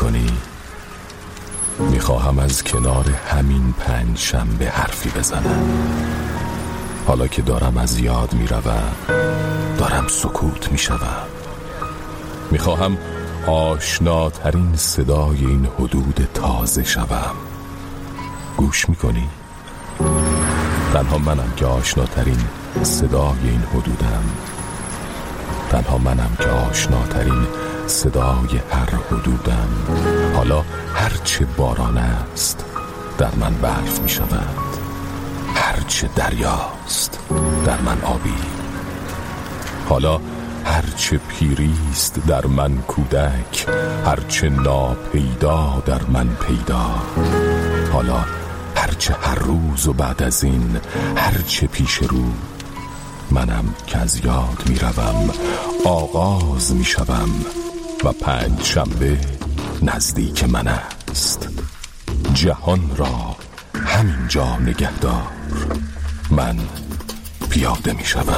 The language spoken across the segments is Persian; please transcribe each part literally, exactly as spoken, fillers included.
میکنی؟ میخواهم از کنار همین پنج شنبه حرفی بزنم. حالا که دارم از یاد میروم، دارم سکوت میشوم. میخواهم آشناترین صدای این حدود تازه شوم. گوش میکنی؟ تنها منم که آشناترین صدای این حدودم. تنها منم که آشناترین صدای هر حدودم. حالا هرچه باران است در من برف می شود، هرچه دریاست در من آبی. حالا هرچه پیریست در من کودک، هرچه ناپیدا در من پیدا. حالا هرچه هر روز و بعد از این هرچه پیش رو، منم که از یاد می روم، آغاز می شوم و پنج شنبه نزدیک من است. جهان را همینجا نگهدار، من پیاده می شوم.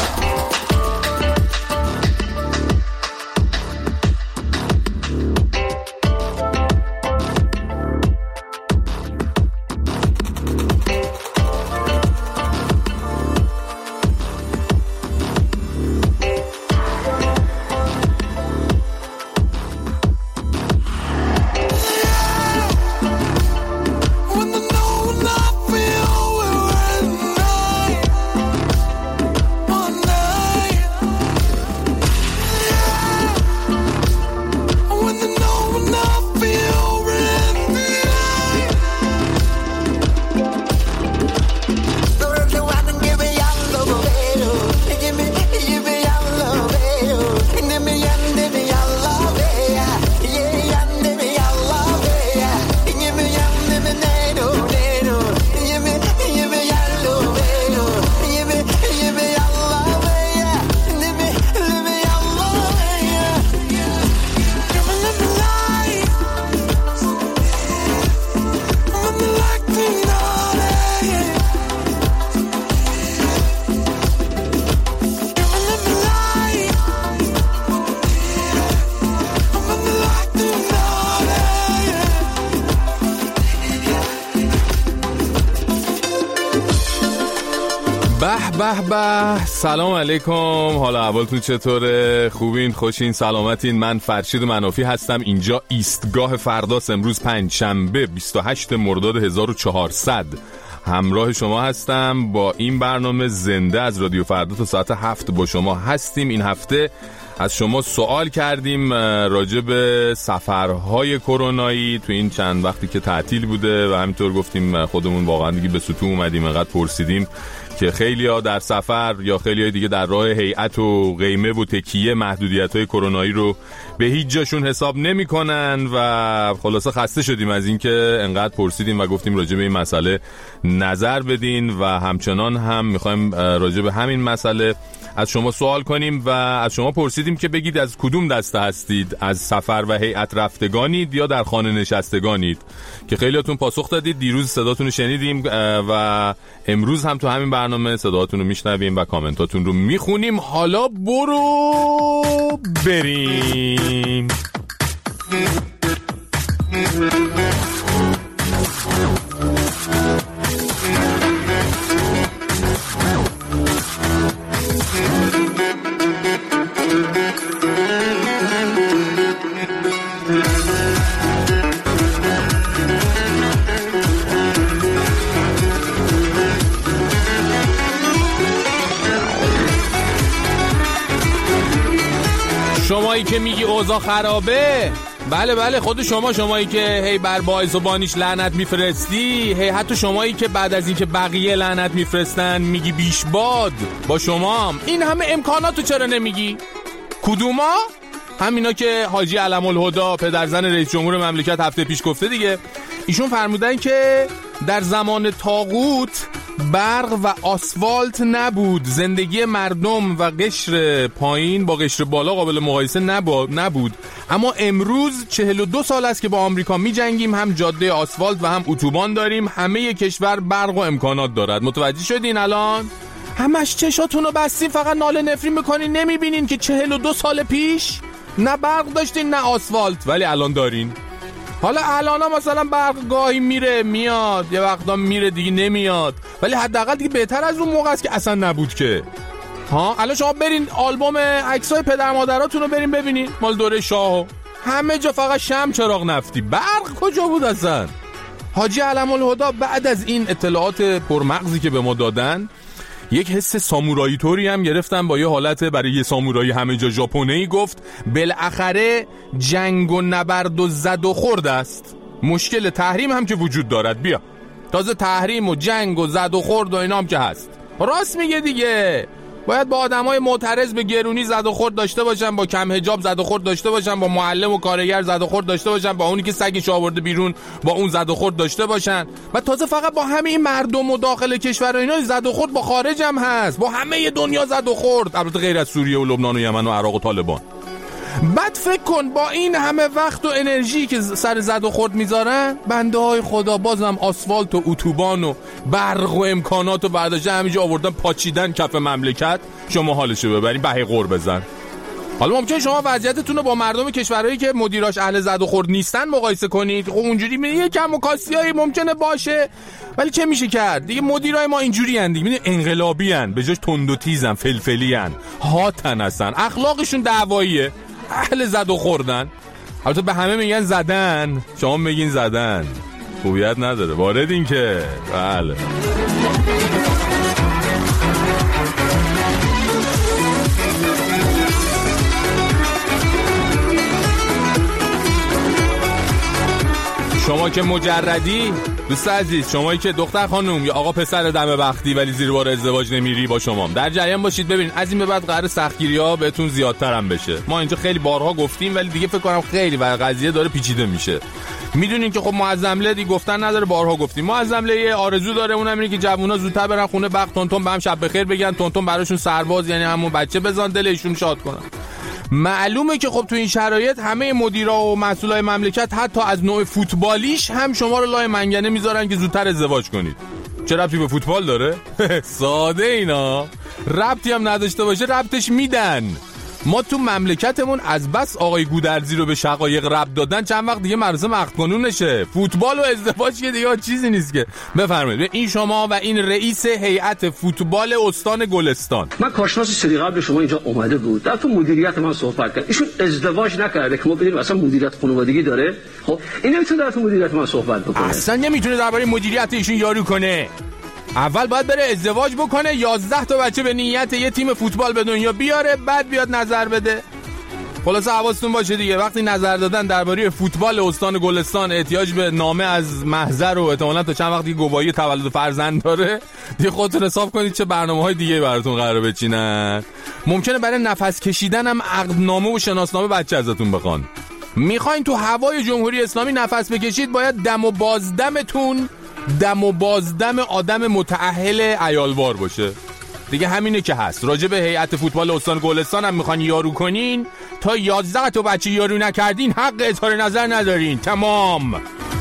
به به، سلام علیکم، حالا احوالتون چطوره؟ خوبین؟ خوشین؟ سلامتین؟ من فرشید منافی هستم. اینجا ایستگاه فرداست. امروز پنج شنبه بیست و هشتم مرداد هزار و چهارصد همراه شما هستم با این برنامه زنده از رادیو فردا. تا ساعت هفت با شما هستیم. این هفته از شما سوال کردیم راجع به سفرهای کرونایی تو این چند وقتی که تعطیل بوده و همینطور گفتیم خودمون واقعا دیگه به ستون اومدیم. انقدر پرسیدیم که خیلی ها در سفر یا خیلی های دیگه در راه هیئت و قیمه و تکیه محدودیت های کرونایی رو به هیچ جاشون حساب نمی کنن و خلاصه خسته شدیم از این که انقدر پرسیدیم و گفتیم راجع به این مسئله نظر بدین و همچنان هم میخوایم راجع به همین مسئله از شما سوال کنیم و از شما پرسیدیم که بگید از کدوم دسته هستید، از سفر و هیئت رفتگانید یا در خانه نشستگانید، که خیلیاتون پاسخ دادید. دیروز صداتون رو شنیدیم و امروز هم تو همین برنامه صداتون رو میشنویم و کامنتاتون رو میخونیم. حالا برو بریم. شمایی که میگی اوضاع خرابه، بله بله خود شما، شمایی که هی بر باعث و بانیش لعنت میفرستی، هی حتی شمایی که بعد از این که بقیه لعنت میفرستن میگی بیش باد، با شما هم این همه امکاناتو چرا نمیگی؟ کدوما؟ همینا که حاجی علم الهدا پدرزن رئیس جمهور مملکت هفته پیش گفته دیگه. ایشون فرمودن که در زمان طاغوت برق و آسفالت نبود، زندگی مردم و قشر پایین با قشر بالا قابل مقایسه نبود، اما امروز چهل و دو سال است که با آمریکا می جنگیم، هم جاده آسفالت و هم اتوبان داریم، همه کشور برق و امکانات دارد. متوجه شدین الان؟ همش چشاتونو بستین فقط ناله نفرین میکنین، نمیبینین که چهل و دو سال پیش نه برق داشتین نه آسفالت، ولی الان دارین. حالا الانا مثلا برق گاهی میره میاد، یه وقتا میره دیگه نمیاد، ولی حداقل دیگه بهتر از اون موقع است که اصلا نبود که. ها الان شما برین آلبوم عکسای پدر مادراتون رو برین ببینین، مال دوره شاهو، همه جا فقط شمع چراغ نفتی، برق کجا بود اصلا؟ حاجی علم الهدا بعد از این اطلاعات پرمغزی که به ما دادن یک حس سامورایی طوری هم گرفتن، با یه حالت برای یه سامورایی همه جا ژاپنی گفت بالاخره جنگ و نبرد و زد و خورد است، مشکل تحریم هم که وجود دارد. بیا تازه تحریم و جنگ و زد و خورد و اینا هم که هست. راست میگه دیگه، باید با آدمای معترض به گرونی زد و خورد داشته باشن، با کم حجاب زد و خورد داشته باشن، با معلم و کارگر زد و خورد داشته باشن، با اونی که سگش آورده بیرون با اون زد و خورد داشته باشن. و تازه فقط با همه این مردم و داخل کشور و اینا زد و خورد با خارج هم هست، با همه دنیا زد و خورد، البته غیر از سوریه و لبنان و یمن و عراق و طالبان. بعد فکر کن با این همه وقت و انرژی که سر زد و خورد میذارن، بنده های خدا بازم آسفالت و اتوبان و برق و امکانات و برداشته همینجا آوردن پاچیدن کف مملکت. شما حالشو ببرین بهی قور بزن. حالا ممکنه شما وضعیتتون رو با مردم کشورهایی که مدیراش اهل زد و خورد نیستن مقایسه کنید، خب اونجوری میگه یه کم و کاسیایی ممکنه باشه، ولی چه میشه کرد دیگه؟ مدیرای ما اینجوری ان دیگه، انقلابی ان، به جاش تند و تیزن، فلفلی ان، هاتن هستن، اخلاقشون دعواییه، اهل زد و خوردن. البته به همه میگن زدن، شما میگین زدن، خوبیت نداره. واردین که بله. شما که مجردی دوست عزیز، شمایی که دختر خانم یا آقا پسر دم بختی ولی زیر بار ازدواج نمیری، با شما در جریان باشید. ببین از این به بعد قرار سختگیری‌ها بهتون زیادتر هم بشه. ما اینجا خیلی بارها گفتیم ولی دیگه فکر کنم خیلی و قضیه داره پیچیده میشه. میدونین که خب معظمله دیگه گفتن نداره، بارها گفتیم. معظمله یه آرزو داره، اونم اینه که جوونا زودتر برن خونه، بخت تونتون به هم شب بخیر بگن، تونتون براشون سرباز یعنی همون بچه بزن دلشون شاد کنن. معلومه که خب تو این شرایط همه مدیرا و مسئولای مملکت حتی از نوع فوتبالیش هم شما رو لای منگنه میذارن که زودتر ازدواج کنید. چه ربطی به فوتبال داره؟ ساده اینا، ربطی هم نداشته باشه ربطش میدن. ما تو مملکتمون از بس آقای گودرزی رو به شقایق ربط دادن چند وقت دیگه مراسم عقد قانونشه. فوتبال و ازدواج که دیگه چیزی نیست که. بفرمایید این شما و این رئیس هیئت فوتبال استان گلستان. من کارشناس سری قبل شما اینجا اومده بود، در تو مدیریت من صحبت کرد. ایشون ازدواج نکرده که ما بدونیم اصلا مدیریت خانوادگی داره. خب این نمیتونه در تو مدیریت من صحبت بکنه. اصلا نمیتونه درباره مدیریت ایشون یارو کنه. اول باید بره ازدواج بکنه، یازده تا بچه به نیت یه تیم فوتبال به دنیا بیاره، بعد بیاد نظر بده. خلاص حواستون باشه دیگه، وقتی نظر دادن درباره فوتبال استان گلستان احتیاج به نامه از محضر و احتمالاً تا چند وقتی گواهی تولد فرزند داره، دیگه خودتون حساب کنید چه برنامه‌های دیگه براتون قراره بچینن. ممکنه برای نفس کشیدن هم عقدنامه و شناسنامه بچه ازتون بخوان. میخواین تو هوای جمهوری اسلامی نفس بکشید، باید دم و بازدمتون دم و بازدم آدم متأهل عیالوار باشه دیگه. همینه که هست. راجع به هیئت فوتبال استان گلستان هم میخوان یارو کنین، تا یازده تا بچه یارو نکردین حق اظهار نظر ندارین. تمام.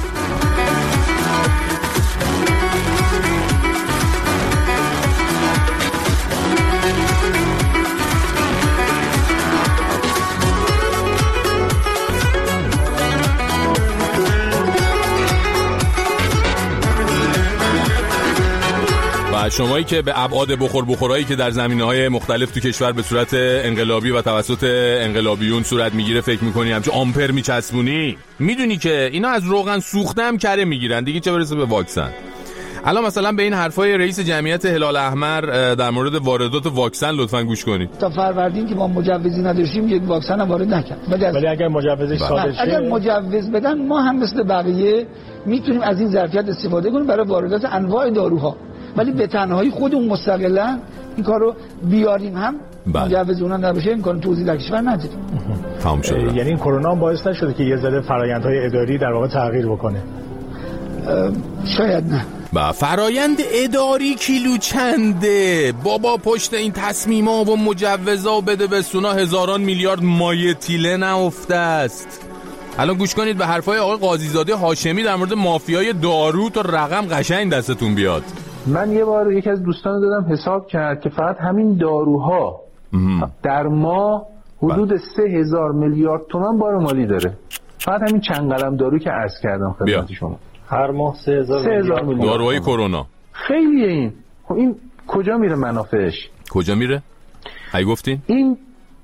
شمایی که به ابعاد بخور بخورایی که در زمینه‌های مختلف تو کشور به صورت انقلابی و توسط انقلابیون صورت میگیره فکر می‌کنی همچه آمپر میچسبونی، میدونی که اینا از روغن سوخته هم کره میگیرن دیگه، چه برسه به واکسن. الان مثلا به این حرفای رئیس جمعیت هلال احمر در مورد واردات واکسن لطفاً گوش کنید. تا فروردین که ما مجوزی نداشتیم یک واکسن هم وارد نکرد، ولی اگر مجوزش صادر شه، اگر مجوز بدن ما هم مثل بقیه میتونیم از این ظرفیت استفاده کنیم برای واردات انواع داروها، ولی به تنهایی خودمون مستقلا این کارو بیاریم هم مجوز اونها نباشه امکان توزیع در کشور نداریم. تمام شد. یعنی این کرونا باعث نشده که یه ذره فرآیندهای اداری در واقع تغییر بکنه؟ شاید نه. با فرایند اداری کیلو چنده بابا، پشت این تصمیما و مجوزا و بده بستونا هزاران میلیارد مایه تیله نهفته است. الان گوش کنید به حرفای آقای قاضیزاده هاشمی در مورد مافیای دارو تا رقم قشنگ دستتون بیاد. من یه بار یکی از دوستان دادم حساب کرد که فقط همین داروها در ماه حدود سه هزار میلیارد تومان بار مالی داره. فقط همین چند قلم دارو که عرض کردم خدمت شما هر ماه سه هزار میلیون داروهای کرونا. خیلیه این. خب این کجا میره منافعش؟ کجا میره؟ هی گفتین؟ این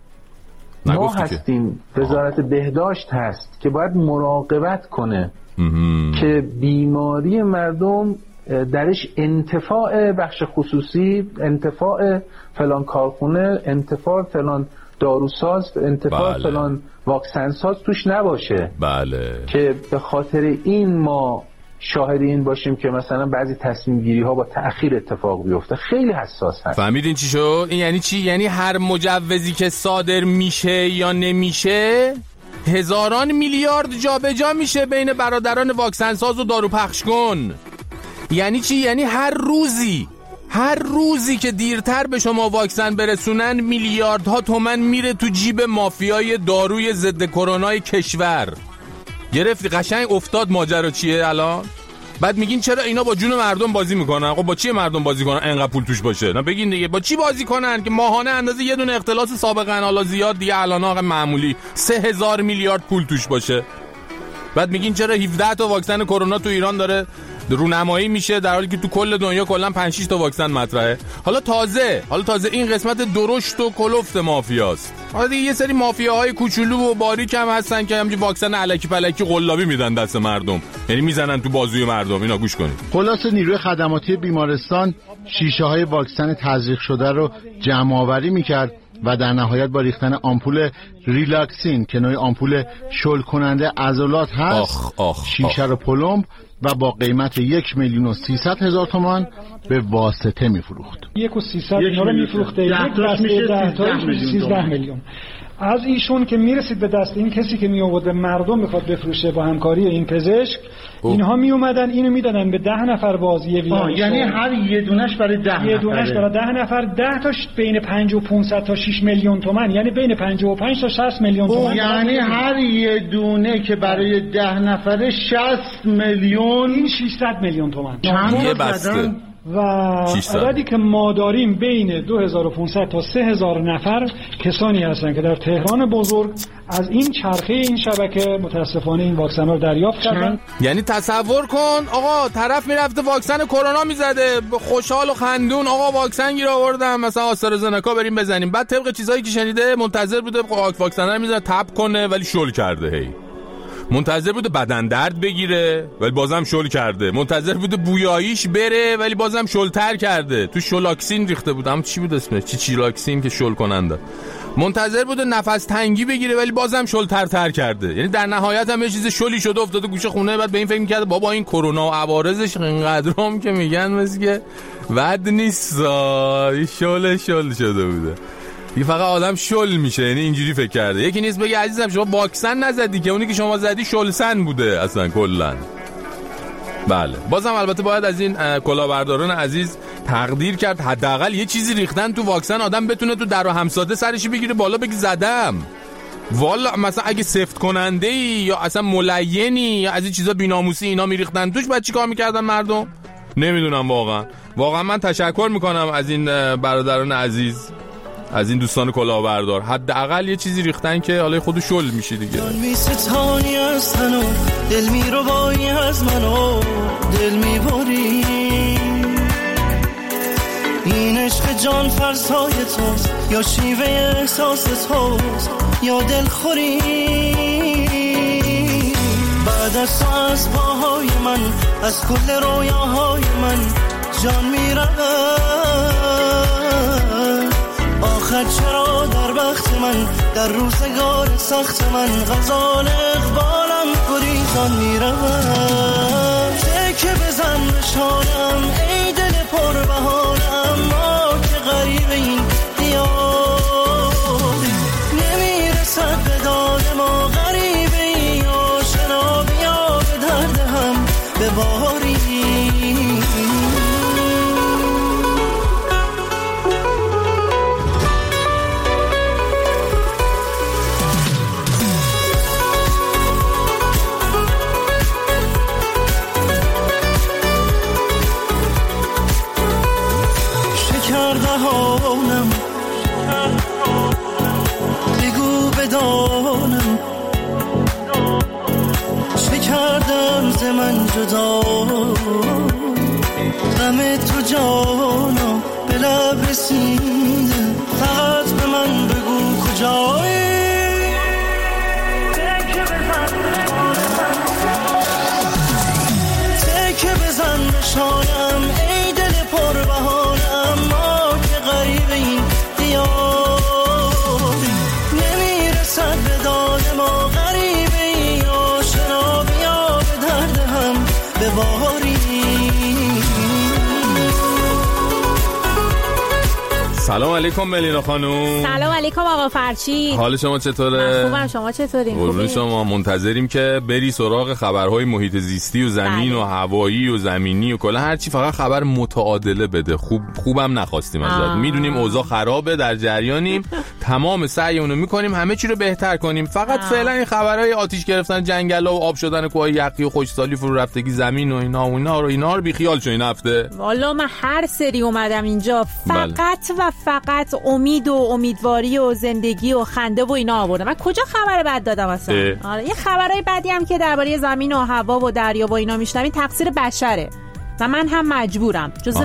ما هستیم که وزارت بهداشت هست که باید مراقبت کنه امه. که بیماری مردم درش انتفاع بخش خصوصی، انتفاع فلان کارخونه، انتفاع فلان داروساز، انتفاع بله. فلان واکسن ساز توش نباشه. بله. که به خاطر این ما شاهد این باشیم که مثلا بعضی تصمیم گیری ها با تأخیر اتفاق بیفته. خیلی حساس هست. فهمیدین چی شد؟ این یعنی چی؟ یعنی هر مجوزی که صادر میشه یا نمیشه هزاران میلیارد جابجا میشه بین برادران واکسن ساز و دارو پخش کن. یعنی چی؟ یعنی هر روزی هر روزی که دیرتر به شما واکسن برسونن میلیاردها تومن میره تو جیب مافیای داروی ضد کرونای کشور. گرفتی؟ قشنگ افتاد ماجرا چیه الان؟ بعد میگین چرا اینا با جون مردم بازی میکنن؟ خب با چی مردم بازی کنن انقدر پول توش باشه؟ نه بگین دیگه با چی بازی کنن که ماهانه اندازه یه دونه اختلاس سابقا حالا زیاد دیگه الان آقا معمولی سه هزار میلیارد پول توش باشه. بعد میگین چرا هفده تا واکسن کرونا تو ایران داره رونمایی میشه در حالی که تو کل دنیا کلا پنج شش تا واکسن مطرحه. حالا تازه حالا تازه این قسمت درشت و کلفت مافیاست. حالا دیگه یه سری مافیاهای کوچولو و باریک هم هستن که همین واکسن الکی پلکی قلابی میدن دست مردم، یعنی میزنن تو بازوی مردم. اینا گوش کنید. خلاص نیروی خدماتی بیمارستان شیشه های واکسن تزریق شده رو جمع آوری میکرد و در نهایت با ریختن آمپول ریلاکسین که نوعی آمپول شل کننده عضلات هست آخ آخ شیشه رو پلمب و با قیمت یک میلیون و سیصد هزار تومان به واسطه میفروخت. یک و سیصد اینا رو میفروخته. یک دسته ده تاش میشه سیزده میلیون. از ایشون که میرسید به دست این کسی که می آورد مردم میخواد بفروشه با همکاری این پزشک، اینها می اومدن اینو میدادن به ده نفر بازی ویژه. یعنی هر یه دونش برای ده نفر. یه دونش برای ده نفر، ده تاش بین پنجاه و پانصد تا شش میلیون تومان، یعنی بین پنجاه و پنج تا شصت میلیون تومان. یعنی هر یه دونه که برای ده نفره شصت میلیون، این ششصد میلیون تومان. یه بسته. و عددی که ما داریم بین دو هزار و پانصد تا سه هزار نفر کسانی هستن که در تهران بزرگ از این چرخه این شبکه متاسفانه این واکسن رو دریافت کردن. یعنی تصور کن آقا طرف میرفته واکسن کرونا میزده خوشحال و خندون، آقا واکسن گیر آوردم مثلا آسترازنکا بریم بزنیم، بعد طبق چیزایی که شنیده منتظر بوده واکسن رو میزنه تپ کنه ولی شل کرده. هی منتظر بوده بدن درد بگیره ولی بازم شل کرده، منتظر بوده بویاییش بره ولی بازم شلتر کرده، تو شلاکسین ریخته بود، هم چی بود اسمش، چی چیلاکسین که شل کننده، منتظر بوده نفس تنگی بگیره ولی بازم شلتر تر کرده. یعنی در نهایت هم یه چیز شلی شده افتاده گوشه خونه، بعد به این فکر می‌کرده بابا این کرونا و عوارضش اینقدرام که میگن مثل که ود نیست، شل شل شده بوده. یه فقط آدم شل میشه، یعنی اینجوری فکر کرده. یکی نیست بگه عزیزم شما واکسن نزدی که، اونی که شما زدی شلسن بوده اصلا کلا. بله بازم البته باید از این کلاهبرداران عزیز تقدیر کرد، حداقل یه چیزی ریختن تو واکسن آدم بتونه تو در و همساده سرش بگیره بالا بگه زدم. والا مثلا اگه سفت کننده ای یا اصلا ملینی یا از این چیزا بی‌ناموسی اینا میریختن توش، بعد چیکار میکردن مردم؟ نمیدونم واقعا. واقعا من تشکر میکنم از این برادران عزیز، از این دوستان کلاهبردار، حداقل یه چیزی ریختن که حالا خودش شل میشه دیگه. دل میستانی از تنو، دل میروایی از منو، دل میبری این عشق جان فرسای توست یا شیوه احساس توست یا دل خوری. بعد از تو از پاهای من، از کل رویاهای من جان میره. آخر چرا در وقت من، در روزگار سخت من غزال اقبالم گریزان میرم. تکه بزن نشانم ای دل پر بهانم، ما که غریب این دیار نمیرسد به داد ما، غریب این آشنا بیا به درد هم بباری. دهانم بگو بدانم جدا غم تو جانا به لب رسیده فقط به من بگو کجایی تکه بزن نشانم ای دل پر بهانم ما که غریب این دیاری نمیرسد به داد ما غریب این آشنا بیا به درد هم بباری. سلام علیکم ملینا خانوم. سلام علیکم آقا فرشید. حال شما چطوره؟ خوبم، شما چطورین؟ قربون شما. منتظریم که بری سراغ خبرهای محیط زیستی و زمین بله. و هوایی و زمینی و کلا هر چی، فقط خبر متعادله بده. خوب خوبم نخواستیم ازت. میدونیم اوضاع خرابه، در جریانیم، تمام سعیمون رو میکنیم همه چی رو بهتر کنیم. فقط فعلا این خبرهای آتش گرفتن جنگلا و آب شدن کوه یخی و خشکسالی فرو رفتگی زمین و اینا و اینا رو اینا رو بی خیال شو این هفته. والا من هر سری اومدم اینجا فقط بله. و فقط امید و امیدواری و زندگی و خنده و اینا آوردم. من کجا خبر بد دادم اصلا؟ آره یه خبرای بدی هم که درباره زمین و هوا و دریا و اینا میشنوین تقصیر بشره و من هم مجبورم جزء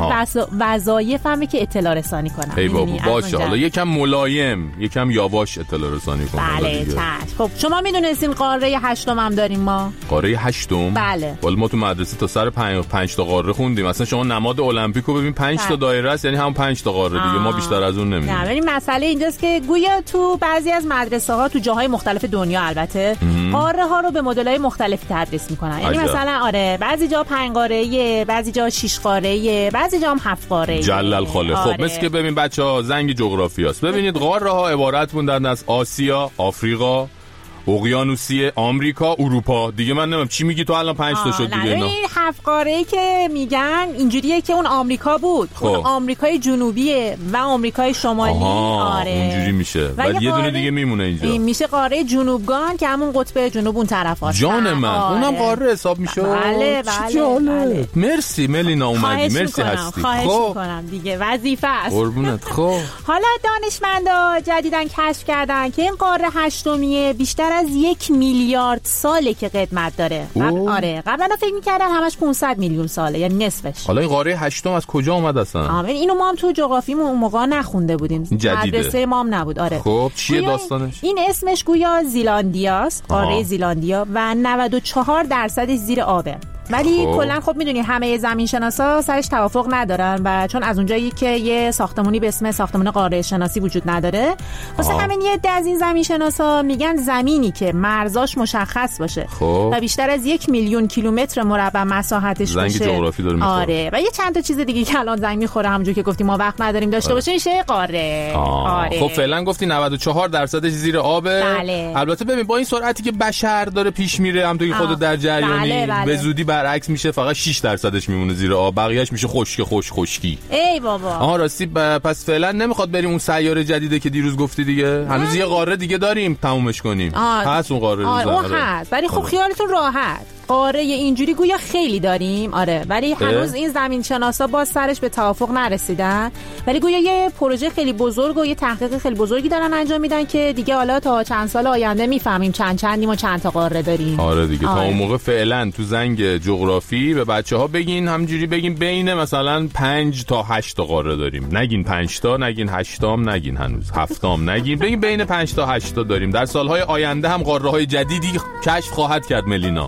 وظایفمه که اطلاع رسانی کنم. ای بابا باشه، حالا یکم ملایم یکم یواش اطلاع رسانی کنم. بله چشم. خب شما میدونستین قاره هشتم هم داریم ما؟ قاره هشتم؟ بله. ولی ما تو مدرسه تا سر پنج, پنج تا قاره خوندیم. مثلا شما نماد المپیکو ببین پنج تا دایره است، یعنی هم پنج تا قاره دیگه. ما بیشتر از اون نمیدونیم. نه ولی مسئله اینجاست که گویا تو بعضی از مدرسه ها تو جاهای مختلف دنیا البته قاره ها رو به مدل‌های مختلفی تدریس میکنن. یعنی مثلا آره بعضی جا پنج قاره‌ایه، بعضی جا شش قاره‌ایه، بعضی جا هم هفت قاره‌ایه. جلل خاله. آره. خب مثل که ببین بچه‌ها زنگ جغرافیاست. ببینید قاره ها عبارت بودن از آسیا، آفریقا، اقیانوسیه، آمریکا، اروپا. دیگه من نمیدونم چی میگی تو الان پنج تا شد دیگه. نه این هفت قاره‌ای که میگن اینجوریه که اون آمریکا بود. خب. اون آمریکای جنوبیه و آمریکای شمالی. آره اونجوری میشه. بعد یه دونه دیگه میمونه اینجا. این میشه قاره جنوبگان که همون قطب جنوب اون طرفاست. جان من آره. اونم قاره حساب میشه. بله بله, بله. مرسی ملینا اومدی. مرسی هستی. خواهش خب. میکنم دیگه وظیفه است. قربونت. خب حالا دانشمندا جدیداً کشف کردن که این قاره هشتمیه بیشتر از یک میلیارد ساله که قدمت داره. قبل آره قبلا فکر می‌کردن همش پانصد میلیون ساله، یعنی نصفش. حالا این قاره هشتم از کجا اومد اصلا؟ آره اینو ما هم تو جغرافیمون اون موقع نخونده بودیم. مدرسه ما هم نبود. آره خب چیه داستانش؟ این اسمش گویا زیلاندیاست، قاره زیلاندیا و نود و چهار درصد زیر آبه. ولی کلا خب میدونی همه زمین شناسا سرش توافق ندارن و چون از اونجایی که یه ساختمونی به اسم ساختمان قاره شناسی وجود نداره واسه همین یه عده از این زمین شناسا میگن زمینی که مرزاش مشخص باشه خوب. و بیشتر از یک میلیون کیلومتر مربع مساحتش زنگ باشه. جغرافی داره میخوره. آره و یه چند تا چیز دیگه که الان زنگ میخوره همونجوری که گفتیم ما وقت نداریم داشته آره. باشه میشه قاره. آره. خب فعلا گفتی نود و چهار درصدش زیر آبه. بله. البته ببین با این سرعتی که بشر داره پیش میره هم توی خودت در جریانی بله بله. به زودی برعکس میشه، فقط شش درصدش میمونه زیر آب، بقیه‌اش میشه خشک خوش خشکی. ای بابا. آها راستی ب... پس فعلا نمیخواد بریم اون سیاره جدیده که دیروز گفتی دیگه. هنوز یه قاره دیگه داریم تمومش کنیم. هست اون قاره. آره اون هست ولی خب خیالتون راحت قاره اینجوری گویا خیلی داریم. آره ولی هنوز این زمین شناسا باز سرش به توافق نرسیدن، ولی گویا یه پروژه خیلی بزرگ و یه تحقیق خیلی بزرگی دارن انجام میدن که دیگه حالا تا چند سال آینده میفهمیم چند چندیم و چند تا قاره داریم. آره دیگه آره. تا اون موقع فعلا تو زنگ جغرافی به بچه‌ها بگین همینجوری بگین بین مثلا پنج تا هشت تا قاره داریم. نگین پنج تا، نگین هشت تام، نگین هنوز هفت تام، نگین بگین بین پنج تا هشت تا داریم. در سالهای آینده هم قاره‌های جدیدی کشف خواهد کرد ملینا.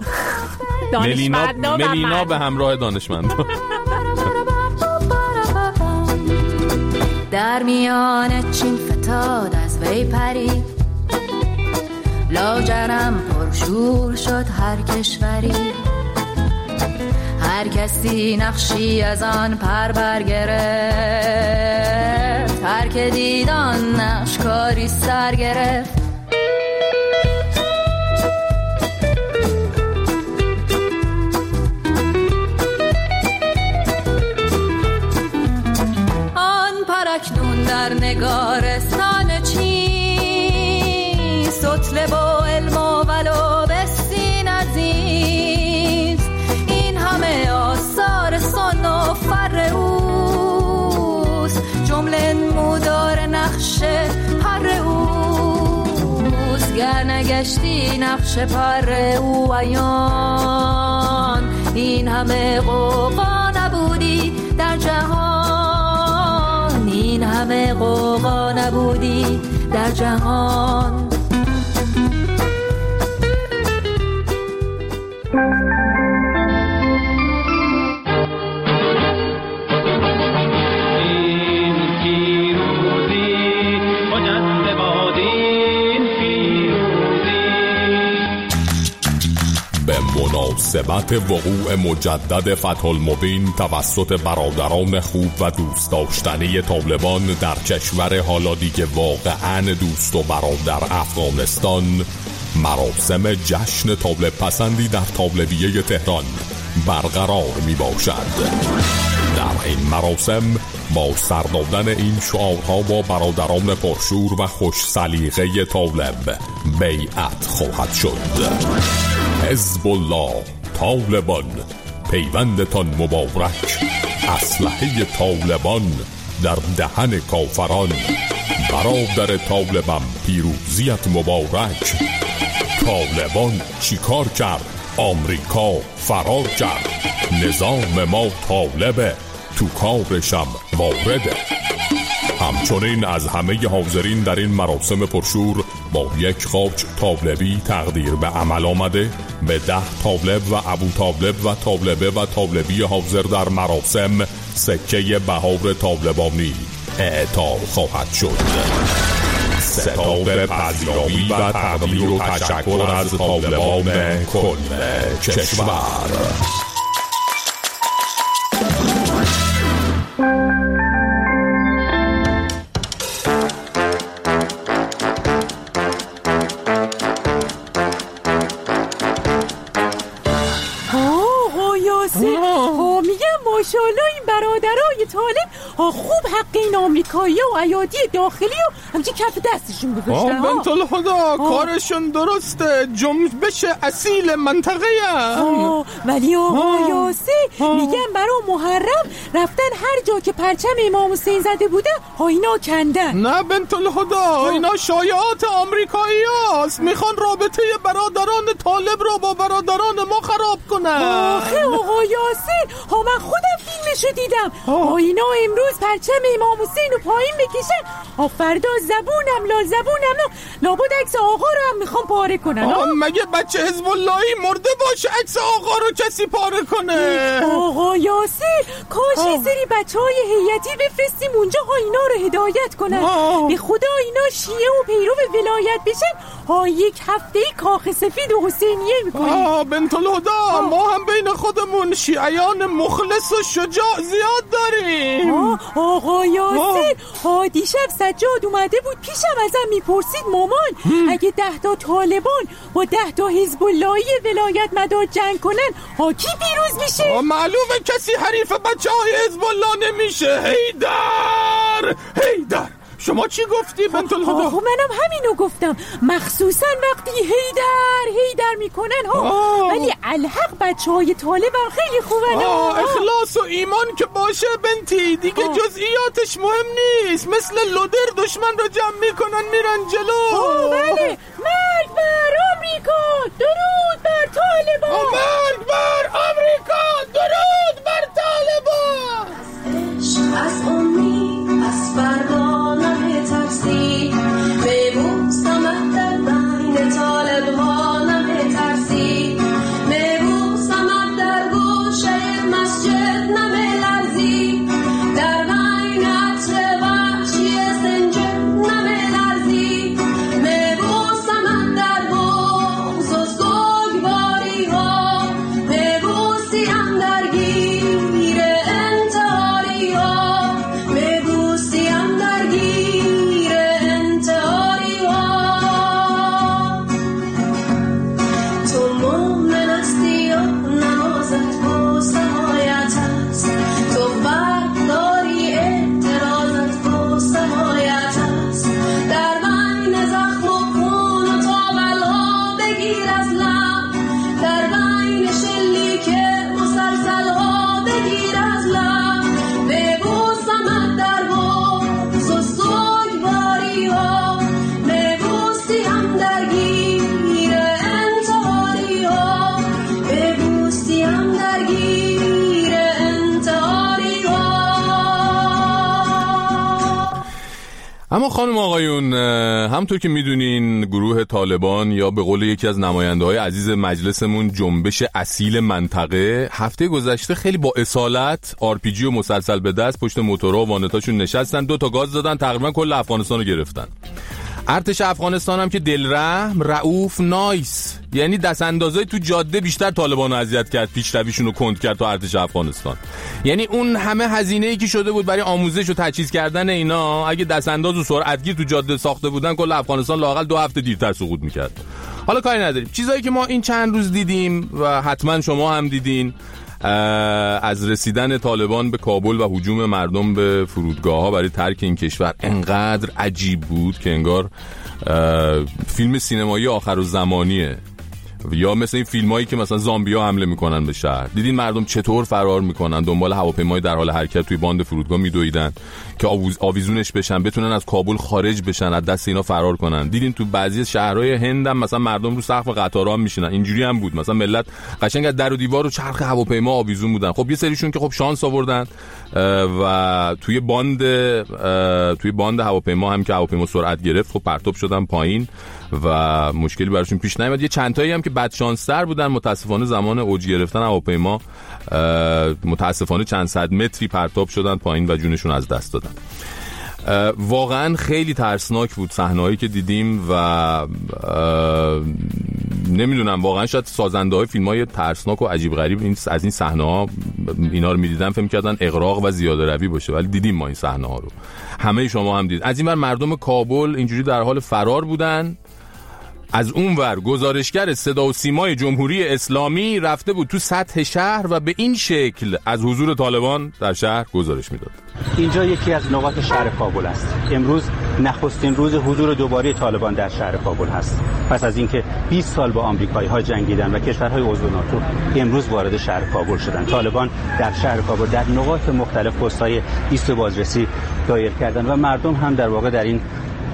ملینا ملینا به همراه دانشمندان. در میان چین فتاد از وی پرید، لاجرم پرشور شد هر کشوری، هر کسی نقشی از آن پر برگرفت، هر که دید آن نقش کاری سر گرفت. در نگارستان چین سطل با علم و ولو بستین عزیز، این همه آثار سن و فر اوست، جمله نمودار نقش پر اوست، گر نگشتی نقش پر او عیان این همه قوقا نبودی در جهان، این همه قوقا نبودی در جهان. مناسبت وقوع مجدد فتح المبین توسط برادران خوب و دوست داشتنی طالبان در کشور حالا دیگه واقعاً دوست و برادر افغانستان، مراسم جشن طالب پسندی در طالبیه تهران برقرار می باشد. در این مراسم با سر دادن این شعارها با برادران پرشور و خوش سلیقه طالب بیعت خواهد شد. حزب الله، طالبان، پیوندتان مبارک، اسلحه طالبان در دهن کافران، برادر طالبم پیروزیت مبارک. طالبان چیکار کرد؟ آمریکا فرار کرد، نظام ما طالبه، تو کارشم وارده. همچنین از همه حاضرین در این مراسم پرشور با یک قاچ طالبی تقدیر به عمل آمده به ده طالب و ابو طالب و طالبه و طالبی حاضر در مراسم سکه بهار طالبانی اعطا خواهد شد. ستاد پذیرایی و تقدیر و تشکر از طالبان کل کشور. ماشاءالله این برادرای طالب ها خوب حق این آمریکایی و ایادی داخلی و همچه کف دستشون بگذاشتن. بنت الهدا کارشون درسته، جنبش اصیل منطقه هم. ولی آقا یاسر میگن برای محرم رفتن هر جا که پرچم امام حسین زده بوده ها اینا کندن. نه بنت الهدا، اینا شایعات آمریکایی هاست، میخوان رابطه برادران طالب رو با برادران ما خراب کنن. آخه آقا یاسر ها من خودم فیلمشو دیدم. ها اینا امروز پرچم امام حسین رو پایین بکشن، ها فردا زبونم لا زبونم لا لابد عکس آقا رو هم میخوام پاره کنن. مگه بچه حزب اللهی مرده باشه عکس آقا رو کسی پاره کنه؟ آقا یاسر کاش یه سری بچه های هیئتی بفرستیم اونجا ها اینا رو هدایت کنن. آه. به خدا اینا شیعه و پیرو ولایت بشن ها یک هفته کاخ سفید و حسینیه میکنیم. آه بنت الهدا، ما هم بین خودمون شیعیان مخلص و شجاع زیاد داریم. آه آقا یاسر ها دیشب سجاد اومده بود پیشم ازم میپرسید مامان هم. اگه ده تا طالبان با ده تا حزب اللهی ولایت مدار جنگ کنن ها کی پیروز میشه؟ معلومه کسی حریف بچه های حزب الله نمیشه. هیدر هیدر شما چی گفتی بنت الهدا؟ خب منم همینو گفتم، مخصوصا وقتی هیدر هیدر میکنن ها. ولی الحق بچه های طالب هم خیلی خوبن. آه اخلاص و ایمان که باشه بنتی دیگه آه. جزئیاتش مهم نیست، مثل لودر دشمن رو جمع میکنن میرن جلو. آه بله، مرگ بر آمریکا، درود بر طالبان. مرگ بر آمریکا، درود بر طالبان. از امید از فردا ترسی ببوسم در بین طالب ها نمیترسی، ببوسم در گوشه مسجد نمیلرزی، در بین عطر وحشی زنجر نمیلرزی، اما خانم آقایون، همونطور که میدونین گروه طالبان یا به قول یکی از نماینده‌های عزیز مجلسمون جنبش اصیل منطقه هفته گذشته خیلی با اصالت آر پی جی و مسلسل به دست پشت موتورها و وانتاشون نشستن، دو تا گاز دادن، تقریبا کل افغانستان رو گرفتن. ارتش افغانستان هم که دلرحم، رؤوف، نایس، یعنی دست اندازای تو جاده بیشتر طالبان رو اذیت کرد، پیشرویشون رو کند کرد تا ارتش افغانستان. یعنی اون همه هزینه‌ای که شده بود برای آموزش و تجهیز کردن اینا، اگه دست انداز و سرعتگیر تو جاده ساخته بودن کل افغانستان لااقل دو هفته دیرتر سقوط می‌کرد. حالا کاری نداریم. چیزایی که ما این چند روز دیدیم و حتما شما هم دیدین، از رسیدن طالبان به کابل و هجوم مردم به فرودگاه‌ها برای ترک این کشور انقدر عجیب بود که انگار فیلم سینمایی آخرالزمانیه، یا مثل این فیلمایی که مثلا زامبیا حمله میکنن به شهر. دیدین مردم چطور فرار میکنن، دنبال هواپیمای در حال حرکت توی باند فرودگاه میدویدن که آویزونش بشن، بتونن از کابل خارج بشن، از دست اینا فرار کنن. دیدین تو بعضی شهرهای هند هم مثلا مردم رو سقف قطارها میشینن، اینجوری هم بود، مثلا ملت قشنگ از در و دیوار و چرخ هواپیما آویزون بودن. خب یه سریشون که خب شانس آوردن و توی باند توی باند هواپیما هم که هواپیما سرعت گرفت خب پرتاب شدن پایین و مشکلی براشون پیش نیامد. یه چند تایی هم که بد شانس‌تر بودن، متاسفانه زمان اوج گرفتن هواپیما متاسفانه چند صد متری پرتاب شدن پایین و جونشون از دست دادن. واقعا خیلی ترسناک بود صحنه‌هایی که دیدیم و نمیدونم، واقعا شاید سازنده‌های فیلم‌های ترسناک و عجیب غریب این از این صحنه‌ها اینا رو می‌دیدن فکر می‌کردن اغراق و زیاده روی باشه، ولی دیدیم ما این صحنه‌ها رو. همه شما هم دید. از این ور مردم کابل اینجوری در حال فرار بودن، از اون ور گزارشگر صدا و سیمای جمهوری اسلامی رفته بود تو سطح شهر و به این شکل از حضور طالبان در شهر گزارش میداد. اینجا یکی از نقاط شهر کابل است. امروز نخستین روز حضور دوباره طالبان در شهر کابل هست. پس از اینکه بیست سال با آمریکایی‌ها جنگیدن و کشورهای عضو ناتو امروز وارد شهر کابل شدند. طالبان در شهر کابل در نقاط مختلف پست‌های ایست بازرسی دایر کردند و مردم هم در واقع در این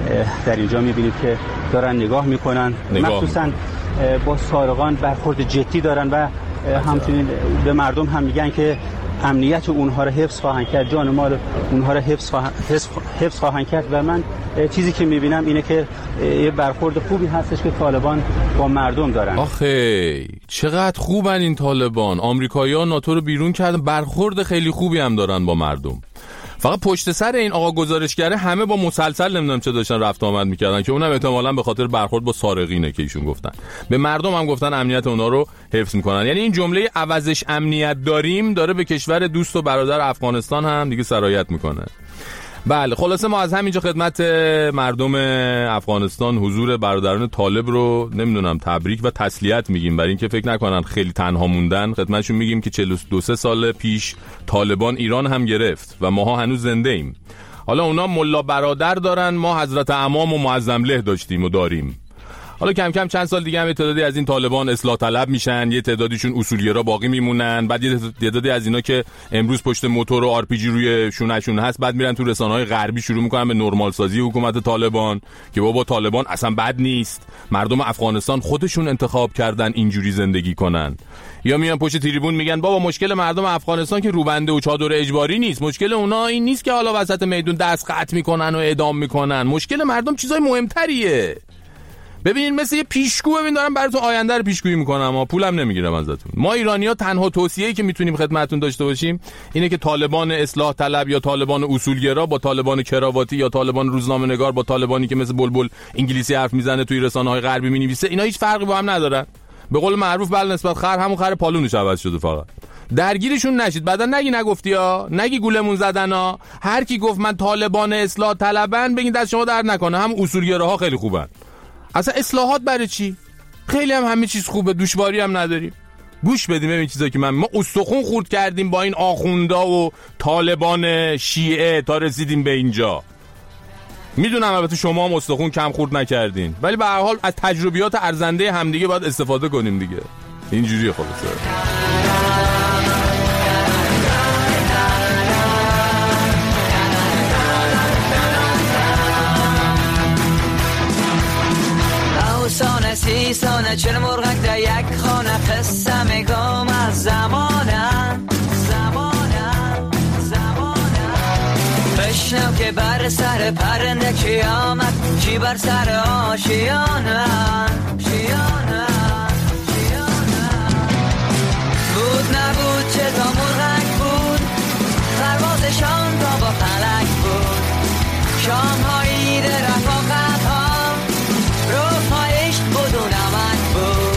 در اینجا می‌بینید که دارن نگاه میکنن، مخصوصا با سارقان برخورد جدی دارن و همچنین به مردم هم میگن که امنیت اونها رو حفظ خواهند کرد، جان و مال اونها رو حفظ خواهند حفظ خواهند کرد و من چیزی که میبینم اینه که یه برخورد خوبی هستش که طالبان با مردم دارن. آخه چقدر خوبن این طالبان، آمریکایی‌ها ناتو رو بیرون کردن، برخورد خیلی خوبی هم دارن با مردم. فقط پشت سر این آقا گزارشگره همه با مسلسل نمیدونم چه داشتن رفت آمد میکردن که اونم احتمالاً به خاطر برخورد با سارقینه که ایشون گفتن. به مردم هم گفتن امنیت اونا رو حفظ میکنن. یعنی این جمله عوضش امنیت داریم داره به کشور دوست و برادر افغانستان هم دیگه سرایت میکنه. بله، خلاصه ما از همینجا خدمت مردم افغانستان حضور برادران طالب رو نمیدونم تبریک و تسلیت میگیم، برای اینکه فکر نکنن خیلی تنها موندن. خدمتشون میگیم که چهل و دو سال پیش طالبان ایران هم گرفت و ماها هنوز زنده ایم. حالا اونا ملا برادر دارن، ما حضرت امام و معظم له داشتیم و داریم. حالا کم کم چند سال دیگه هم یه تعدادی از این طالبان اصلاح طلب میشن، یه تعدادیشون اصولگرا باقی میمونن، بعد یه تعدادی از اینا که امروز پشت موتور و آر پی جی روی شونهشون هست بعد میرن تو رسانه‌های غربی شروع میکنن به نرمال سازی حکومت طالبان که بابا طالبان اصلا بد نیست، مردم افغانستان خودشون انتخاب کردن اینجوری زندگی کنن. یا میان پشت تریبون میگن بابا مشکل مردم افغانستان که روبنده و چادر اجباری نیست، مشکل اونا این نیست که حالا وسط میدون دست قطع میکنن و اعدام میکنن، مشکل مردم چیزای مهمتریه. ببینید مثل یه پیشگو، ببین دارم براتون آینده رو پیشگویی میکنم، اما پولم نمیگیرم ازتون. ما ایرانی‌ها تنها توصیه‌ای که میتونیم خدمتتون داشته باشیم اینه که طالبان اصلاح طلب یا طالبان اصولگرا با طالبان کراواتی یا طالبان روزنامه‌نگار با طالبانی که مثل بلبل انگلیسی حرف میزنه توی رسانه‌های غربی مینویسه، اینا هیچ فرقی با هم ندارن. به قول معروف بل نسبت خر همون خر پالونش عوض شده، فقط درگیرشون نشید. بعدا نگی نگفتی ها، نگی گولمون زدن ها. هر کی گفت من طالبان اصلاح طلبن بگین دست شما درد نکنه، هم اصولگراها خیلی خوبن. اصلا اصلاحات برای چی؟ خیلی هم همه چیز خوبه، دشواری هم نداریم. گوش بدیم ببین چیزایی که من ما استخون خورد کردیم با این آخوندا و طالبان شیعه تا رسیدیم به اینجا. میدونم البته شما هم استخون کم خورد نکردین، ولی به هر حال از تجربیات ارزنده همدیگه باید استفاده کنیم دیگه. اینجوریه خلاصه. سانه سی سانه چل مرغک در یک خانه قصه میگم از زمانه زمانه زمانه بشنو بودم که بر سر پرنده کی آمد، کی بر سر آشیانه شیانه شیانه بود نبود چه تا مرغک بود، پروازشان تا با فلک بود، شام‌هایی در رفاقت ها، روزهای عشق بود و نمک بود.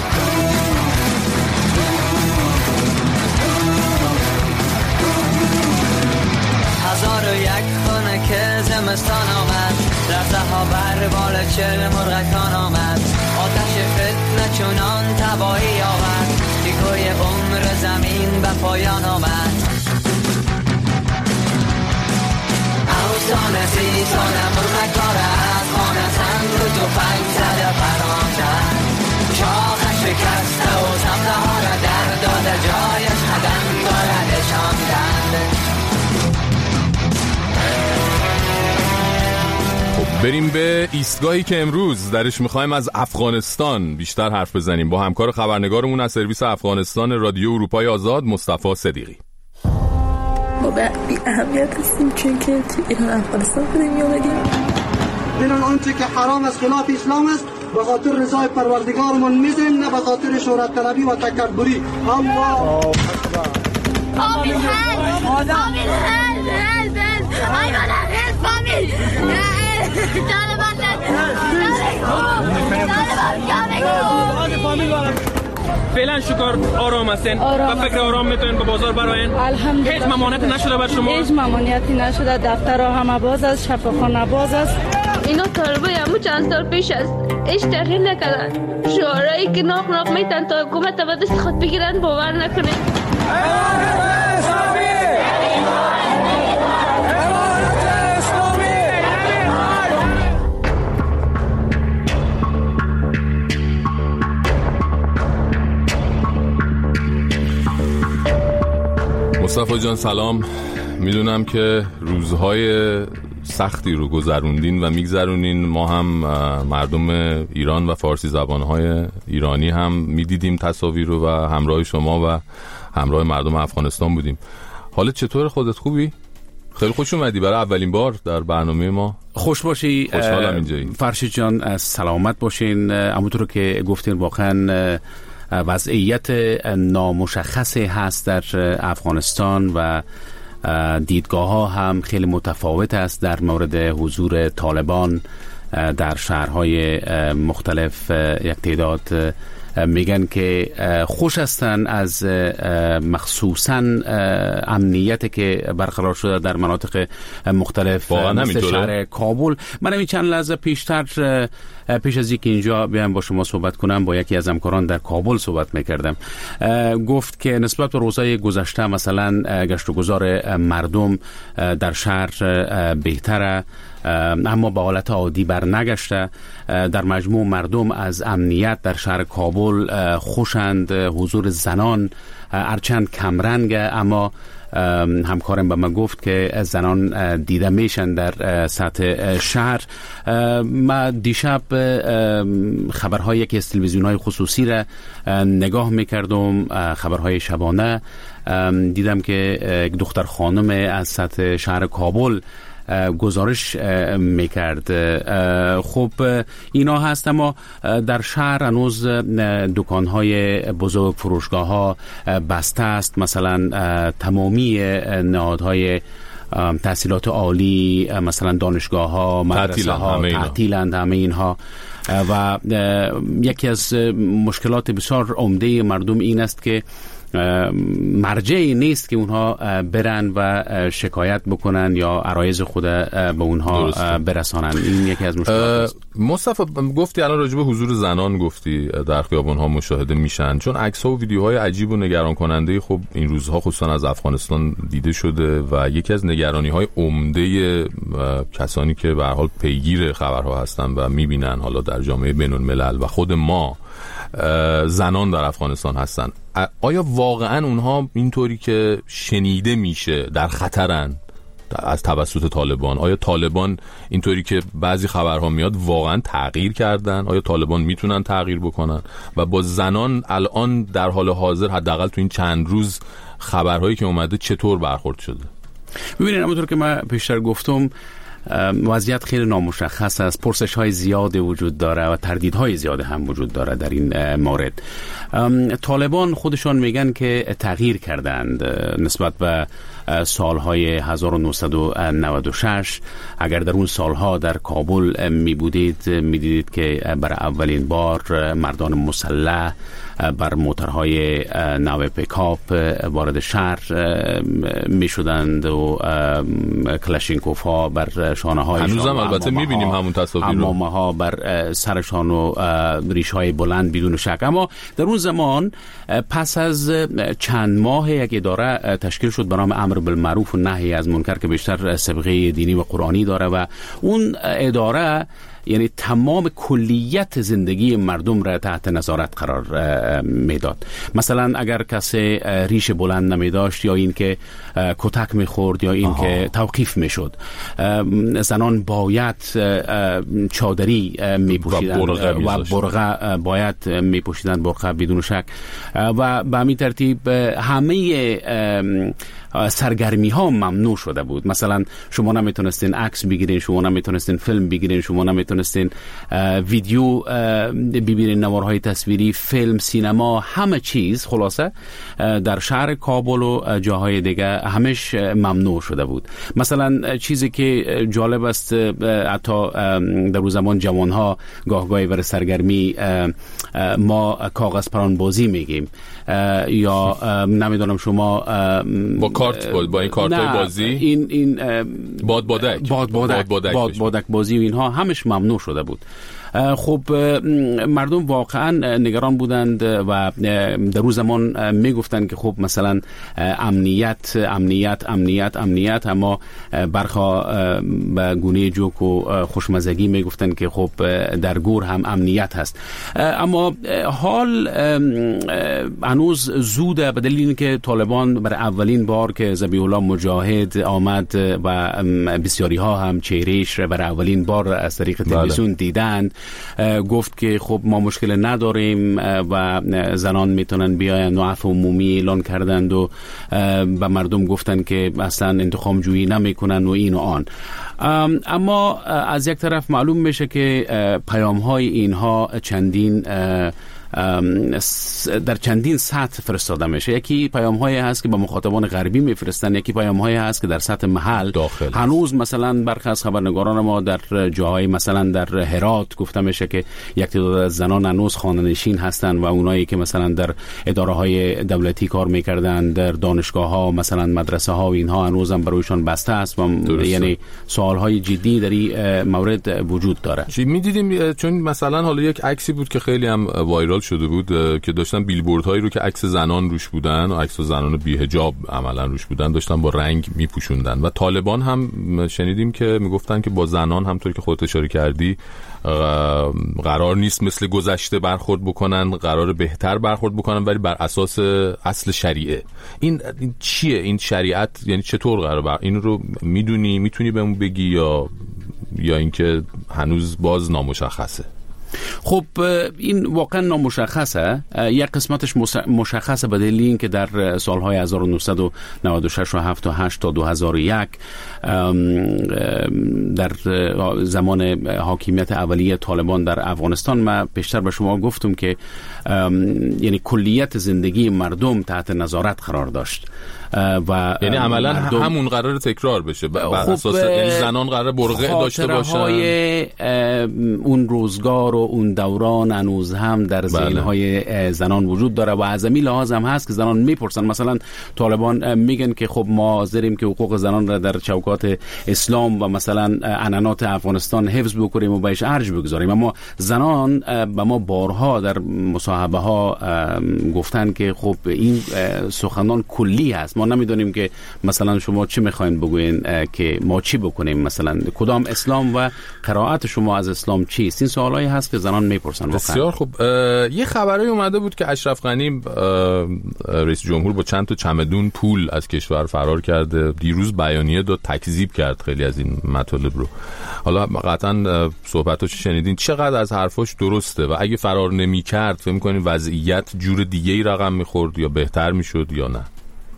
هزار و یک خونه که زمستان آمد، رفته ها بر بال چل مرغکان آمد، آتش فتنه چونان تباهی آورد، دیگوی عمر زمین به پایان آمد. اوسان سیسان مرغکار از خانه سنگ و توفنگ زده پران کرد، شاخش شکسته و سمته ها را در داده، جایش قدم داردشان کرد. بریم به ایستگاهی که امروز درش میخوایم از افغانستان بیشتر حرف بزنیم با همکار خبرنگارمون از سرویس افغانستان رادیو اروپای آزاد مصطفی صدیقی. ما به بی اهمیت هستیم چون که تو ایران افغانستان بودیم یا بدیم ایران آنچه که حرام از خلاف اسلام است به خاطر رضای پروردگارمون میزیم، نه به خاطر شهرت طلبی و تکبری. الله اکبر. فامیل هست فامیل هست هست حیوان هست فامیل طالبان طالبان فعلا شکر آرام هستین و فکر آرام میتونین به بازار براین؟ الحمدلله. هیچ ممانعتی نشده بر شما؟ هیچ ممانعتی نشده، دفترها همه باز است، شفاخانه باز است. اینا طالبای همو چند سال پیش است، هیچ تغییر نکردن. شعارهایی که ناق ناق میتن تا حکومت به دست خود بگیرن باور نکنین. مصطفی جان سلام، میدونم که روزهای سختی رو گذروندین و میگذرونین، ما هم مردم ایران و فارسی زبانهای ایرانی هم میدیدیم تصاویر رو و همراه شما و همراه مردم افغانستان بودیم. حالت چطور؟ خودت خوبی؟ خیلی خوش اومدی برای اولین بار در برنامه ما. خوش باشی. خوشحالم اینجایی. فرشید جان سلامت باشین. همونطور که گفتین واقعا وضعیت نامشخصی هست در افغانستان و دیدگاه ها هم خیلی متفاوت است در مورد حضور طالبان در شهرهای مختلف. یک تعداد میگن که خوش هستن از مخصوصا امنیتی که برقرار شده در مناطق مختلف مثل شهر کابل. من همین چند لحظه پیشتر پیش از اینکه اینجا بیام با شما صحبت کنم با یکی از همکاران در کابل صحبت میکردم، گفت که نسبت به روزهای گذشته مثلا گشت و گذار مردم در شهر بهتره، اما به حالت عادی بر نگشته. در مجموع مردم از امنیت در شهر کابل خوشند. حضور زنان هرچند کمرنگه اما همکارم به من گفت که زنان دیده میشن در سطح شهر. ما دیشب خبرهای یکی از تلویزیون‌های خصوصی را نگاه میکردم، خبرهای شبانه، دیدم که یک دختر خانم از سطح شهر کابل گزارش میکرد. خب اینا هست، اما در شهر هنوز دکانهای بزرگ، فروشگاه ها بسته است. مثلا تمامی نهادهای تحصیلات عالی، مثلا دانشگاه ها، مدرسه ها تعطیلند همه اینها. و یکی از مشکلات بسیار عمده مردم این است که مرجعی نیست که اونها برن و شکایت بکنن یا عرایض خود به اونها درسته. برسانن. این یکی از مشکلات است. مصطفی گفتی الان راجع به حضور زنان گفتی در خیابان‌ها مشاهده میشن، چون عکس‌ها و ویدیوهای عجیب و نگران کننده خب این روزها خصوصا از افغانستان دیده شده و یکی از نگرانی‌های عمده کسانی که به هر حال پیگیر خبرها هستن و می‌بینن حالا در جامعه بین‌الملل و خود ما زنان در افغانستان هستن. آیا واقعا اونها اینطوری که شنیده میشه در خطرن از توسط طالبان؟ آیا طالبان اینطوری که بعضی خبرها میاد واقعا تغییر کردن؟ آیا طالبان میتونن تغییر بکنن؟ و با زنان الان در حال حاضر حداقل تو این چند روز خبرهایی که اومده چطور برخورد شده؟ ببینید همونطور که من پیشتر گفتم وضعیت خیلی نامشخص است، پرسش های زیاد وجود داره و تردیدهای زیاد هم وجود داره در این مورد. طالبان خودشان میگن که تغییر کردند نسبت به سالهای هزار و نهصد و نود و شش. اگر در اون سالها در کابل می بودید می دیدید که برای اولین بار مردان مسلح بر موترهای نو پیکاپ وارد شهر می شدند و کلاشینکوف ها بر شانه هایشان، هنوزم البته می بینیم همون تصاویر رو، عمامه ها بر سرشان و ریش های بلند بدون شک. اما در اون زمان پس از چند ماه یک اداره تشکیل شد به نام امر بالمعروف و نهی از منکر که بیشتر سابقه دینی و قرآنی داره و اون اداره یعنی تمام کلیت زندگی مردم را تحت نظارت قرار میداد. مثلا اگر کسی ریش بلند نمی داشت یا این که کتک می خورد یا این که توقیف می شد، زنان باید چادری می پوشیدند و برقه باید می پوشیدند، برقه بدون شک. و به همین ترتیب همه سرگرمی ها ممنوع شده بود. مثلا شما نمیتونستین عکس بگیرین، شما نمیتونستین فیلم بگیرین، شما نمیتونستین ویدیو ببینین، نوارهای تصویری، فیلم، سینما، همه چیز خلاصه در شهر کابل و جاهای دیگه همش ممنوع شده بود. مثلا چیزی که جالب است، حتی در اون زمان جوانها گاه گاهی برای سرگرمی ما کاغذ پران بازی میگیم یا نمیدونم شما با کارت با این کارتای بازی این این باد بادک باد بادک باد بادک بازی و اینها همش ممنوع شده بود. خب مردم واقعا نگران بودند و در اون زمان میگفتند که خب مثلا امنیت امنیت امنیت امنیت اما برخا به گونه جوک و خوشمزگی میگفتند که خب در گور هم امنیت هست. اما حال هنوز زوده به دلیل اینکه طالبان برای اولین بار که ذبیح الله مجاهد آمد و بسیاری ها هم چهرهش برای اولین بار از طریق تلویزیون دیدند، گفت که خب ما مشکل نداریم و زنان میتونن بیاین و عفو عمومی اعلان کردند و به مردم گفتن که اصلا انتقام جویی نمیکنن و این و آن. اما از یک طرف معلوم میشه که پیام های اینها چندین در چندین سطح فرستاده میشه. یکی پیام هایی هست که به مخاطبان غربی میفرستن، یکی پیام هایی هست که در سطح محل داخل هنوز مثلا برخی از خبرنگاران ما در جاهای مثلا در هرات گفته میشه که یک تعداد از زنان هنوز خانه‌نشین هستن و اونایی که مثلا در اداره های دولتی کار میکردن، در دانشگاه ها مثلا مدرسه ها و اینها هنوز هم برایشان بسته است و یعنی سوال های جدی در این مورد وجود داره. چی میدیدیم؟ چون مثلا حالا یک عکسی بود که خیلی هم وایرال شده بود که داشتن بیلبورد هایی رو که عکس زنان روش بودن و عکس زنان بی حجاب عملا روش بودن داشتن با رنگ میپوشوندن و طالبان هم شنیدیم که میگفتن که با زنان همونطور که خودت اشاره کردی قرار نیست مثل گذشته برخورد بکنن، قرار بهتر برخورد بکنن ولی بر اساس اصل شریعه. این, این چیه این شریعت؟ یعنی چطور قرار بر این رو میدونی میتونی بهمون بگی یا یا اینکه هنوز باز نامشخصه؟ خب این واقعا نامشخصه. یک قسمتش مشخصه به دلیل اینکه در سالهای هزار و نهصد و نود و شش و هفت و هشت تا دو هزار و یک در زمان حاکمیت اولیه طالبان در افغانستان، من پیشتر به شما گفتم که یعنی کلیت زندگی مردم تحت نظارت قرار داشت و یعنی عملا همون قرار تکرار بشه بر اساس یعنی زنان قرار برقع داشته باشن. اون روزگار و اون دوران هنوز هم در ذهن‌های زنان وجود داره و از همین لحاظ هم هست که زنان میپرسن. مثلا طالبان میگن که خب ما حاضریم که حقوق زنان را در چوکات اسلام و مثلا عنعنات افغانستان حفظ بکنیم و بهش ارج بگذاریم، اما زنان به ما بارها در مصاحبه ها گفتن که خب این سخنان کلی هست، ما نمیدونیم که مثلا شما چی میخواین بگوین که ما چی بکنیم، مثلا کدام اسلام و قرائت شما از اسلام چیست. این سوالایی هست که زنان میپرسن. بسیار خوب. یه خبری اومده بود که اشرف غنی رئیس جمهور با چند تا چمدون پول از کشور فرار کرده. دیروز بیانیه داد تکذیب کرد خیلی از این مطالب رو. حالا قطعا صحبتاشو شنیدین، چقدر از حرفاش درسته و اگه فرار نمی‌کرد فکر می‌کنین وضعیت جور دیگه‌ای رقم می‌خورد یا بهتر می‌شد یا نه؟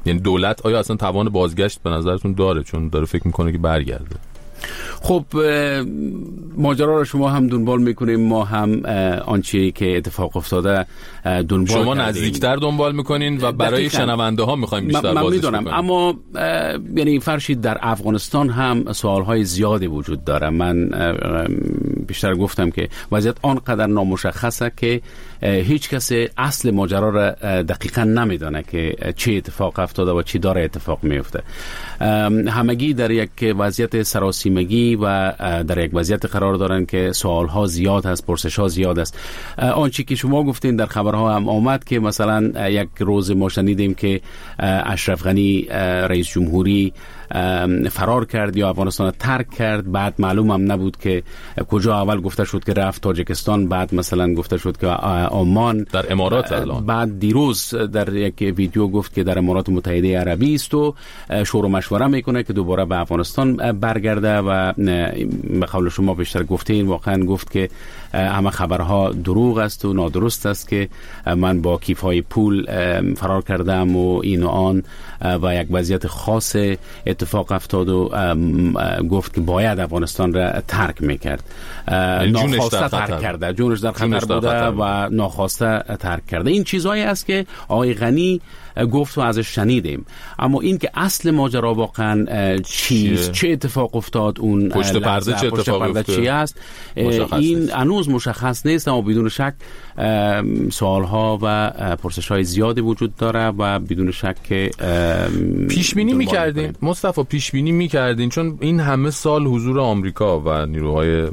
یعنی دولت آیا اصلا توان بازگشت به نظرتون داره، چون داره فکر میکنه که برگرده؟ خب ماجرا رو شما هم دنبال میکنیم، ما هم آنچه که اتفاق افتاده دنبال شما کردیم. نزدیکتر دنبال میکنین و برای شنونده ها میخوایم بیشتر بازش میدونم. اما یعنی فرشید در افغانستان هم سوالهای زیادی وجود داره. من بیشتر گفتم که وضعیت آنقدر نامشخصه که هیچ کسی اصل ماجرا را دقیقا نمیدونه که چه اتفاق افتاده و چی داره اتفاق میفته. همگی در یک وضعیت سراسیمگی و در یک وضعیت قرار دارن که سوالها زیاد هست، پرسشها زیاد است. آنچه که شما گفتین در خبرها هم آمد که مثلا یک روز ما شنیدیم که اشرف غنی رئیس جمهوری فرار کرد یا افغانستان ترک کرد، بعد معلوم هم نبود که کجا. اول گفته شد که رفت تاجیکستان، بعد مثلا گفته شد که عمان، در امارات الان. بعد دیروز در یک ویدیو گفت که در امارات متحده عربی است و شور و مشوره میکنه که دوباره به افغانستان برگرده و به قول شما بیشتر گفتین واقعا گفت که همه خبرها دروغ است و نادرست است که من با کیف‌های پول فرار کردم و این و آن و یک وضعیت خاص اتفاق افتاد و گفت که باید افغانستان را ترک میکرد. ناخواسته ترک کرده، جونش در خطر بوده و ناخواسته ترک کرده. این چیزایی است که آقای غنی گفت و ازش شنیدیم. اما این که اصل ماجرا واقعا چیست، چه اتفاق افتاد، اون پشت پرده چه اتفاق افتاد، چی است، این هنوز مشخص نیست. اما بدون شک سوالها و پرسش‌های زیادی وجود داره و بدون شک که پیش بینی می‌کردین مصطفی، پیش بینی می‌کردین چون این همه سال حضور آمریکا و نیروهای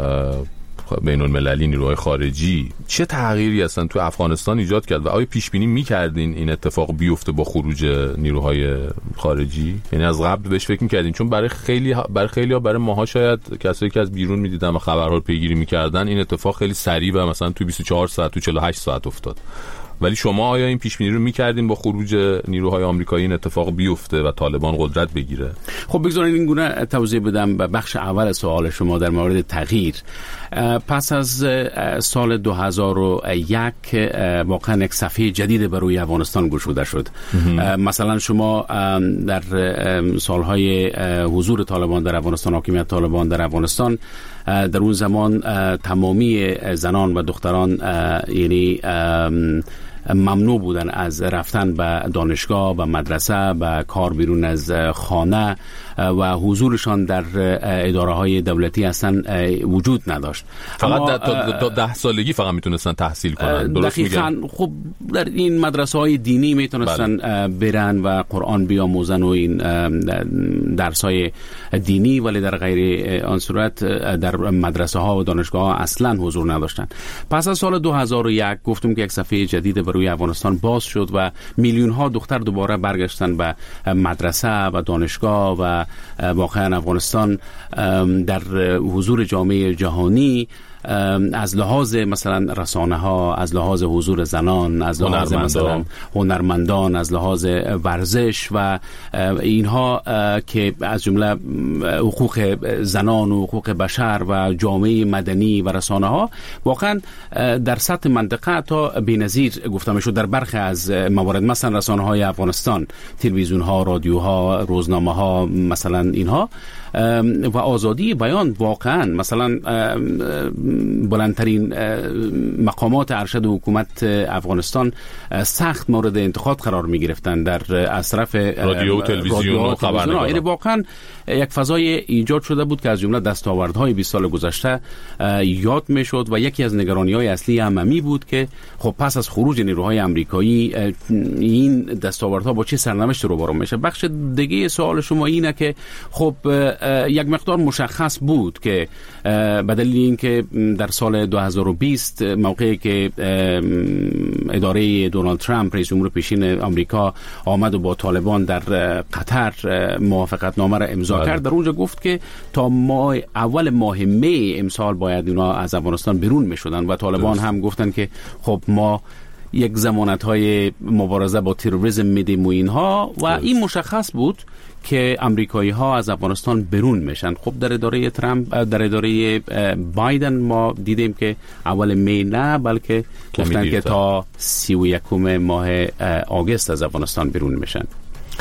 بین المللی، نیروهای خارجی چه تغییری اصلا تو افغانستان ایجاد کرد و آیا پیش بینی می‌کردین این اتفاق بیفته با خروج نیروهای خارجی؟ یعنی از قبل بهش فکر می‌کردین؟ چون برای خیلی برای خیلی‌ها، برای ماها شاید کسایی که از بیرون می‌دیدن و خبرها رو پیگیری می‌کردن این اتفاق خیلی سریع و مثلا تو بیست و چهار ساعت، تو چهل و هشت ساعت افتاد. ولی شما آیا این پیش بینی رو می‌کردین با خروج نیروهای آمریکایی این اتفاق بیفته و طالبان قدرت بگیره؟ خب بگذارید این گونه توضیح بدم به بخش اول سوال شما در مورد تغییر. پس از سال دو هزار و یک واقعا یک صفحه جدید بر روی افغانستان گشوده شد. مثلا شما در سالهای حضور طالبان در افغانستان، حاکمیت طالبان در افغانستان، در اون زمان تمامی زنان و دختران یعنی ممنوع بودن از رفتن به دانشگاه، به مدرسه، به کار بیرون از خانه و حضورشان در اداره های دولتی اصلا وجود نداشت. فقط تا ده سالگی فقط میتونستن تحصیل کنن. درست میگم؟ خب در این مدرسه های دینی میتونستن برن و قرآن بیاموزن و این درس های دینی، ولی در غیر آن صورت در مدرسه ها و دانشگاه ها اصلا حضور نداشتن. پس از سال دو هزار و یک گفتم که یک صفحه جدید بر روی افغانستان باز شد و میلیون ها دختر دوباره برگشتن به مدرسه و دانشگاه و واقعا افغانستان در حضور جامعه جهانی از لحاظ مثلا رسانه ها، از لحاظ حضور زنان، از لحاظ مثلا هنرمندان، از لحاظ ورزش و اینها که از جمله حقوق زنان و حقوق بشر و جامعه مدنی و رسانه ها واقعا در سطح منطقه تا بی‌نظیر گفته میشد. در برخی از موارد مثلا رسانه های افغانستان، تلویزیون ها، رادیو ها، روزنامه ها، مثلا اینها و آزادی بیان واقعا مثلا بلندترین مقامات ارشد حکومت افغانستان سخت مورد انتقاد قرار می گرفتن در از طرف رادیو و تلویزیون و خبرنگاران. این واقعا یک فضای ایجاد شده بود که از جمله دستاوردهای بیست سال گذشته یاد می شد و یکی از نگرانی‌های اصلی عمومی بود که خب پس از خروج نیروهای آمریکایی این دستاوردها با چه سرنوشتی روبرو میشه. بخش دیگه سوال شما اینه که خب یک مقدار مشخص بود که به دلیل اینکه در سال دو هزار و بیست موقعی که اداره دونالد ترامپ رئیس جمهور پیشین آمریکا آمد و با طالبان در قطر موافقت نامه را امضا کرد، در اونجا گفت که تا ماه اول ماه می امسال باید اینا از افغانستان بیرون میشدن و طالبان درست. هم گفتن که خب ما یک ضمانت‌های مبارزه با تروریسم میدیم و اینها و درست. این مشخص بود که امریکایی ها از افغانستان بیرون میشن. خب در اداره ترامپ، در اداره بایدن ما دیدیم که اول می نه بلکه گفتن که تا سی و یکم ماه آگوست از افغانستان بیرون میشن.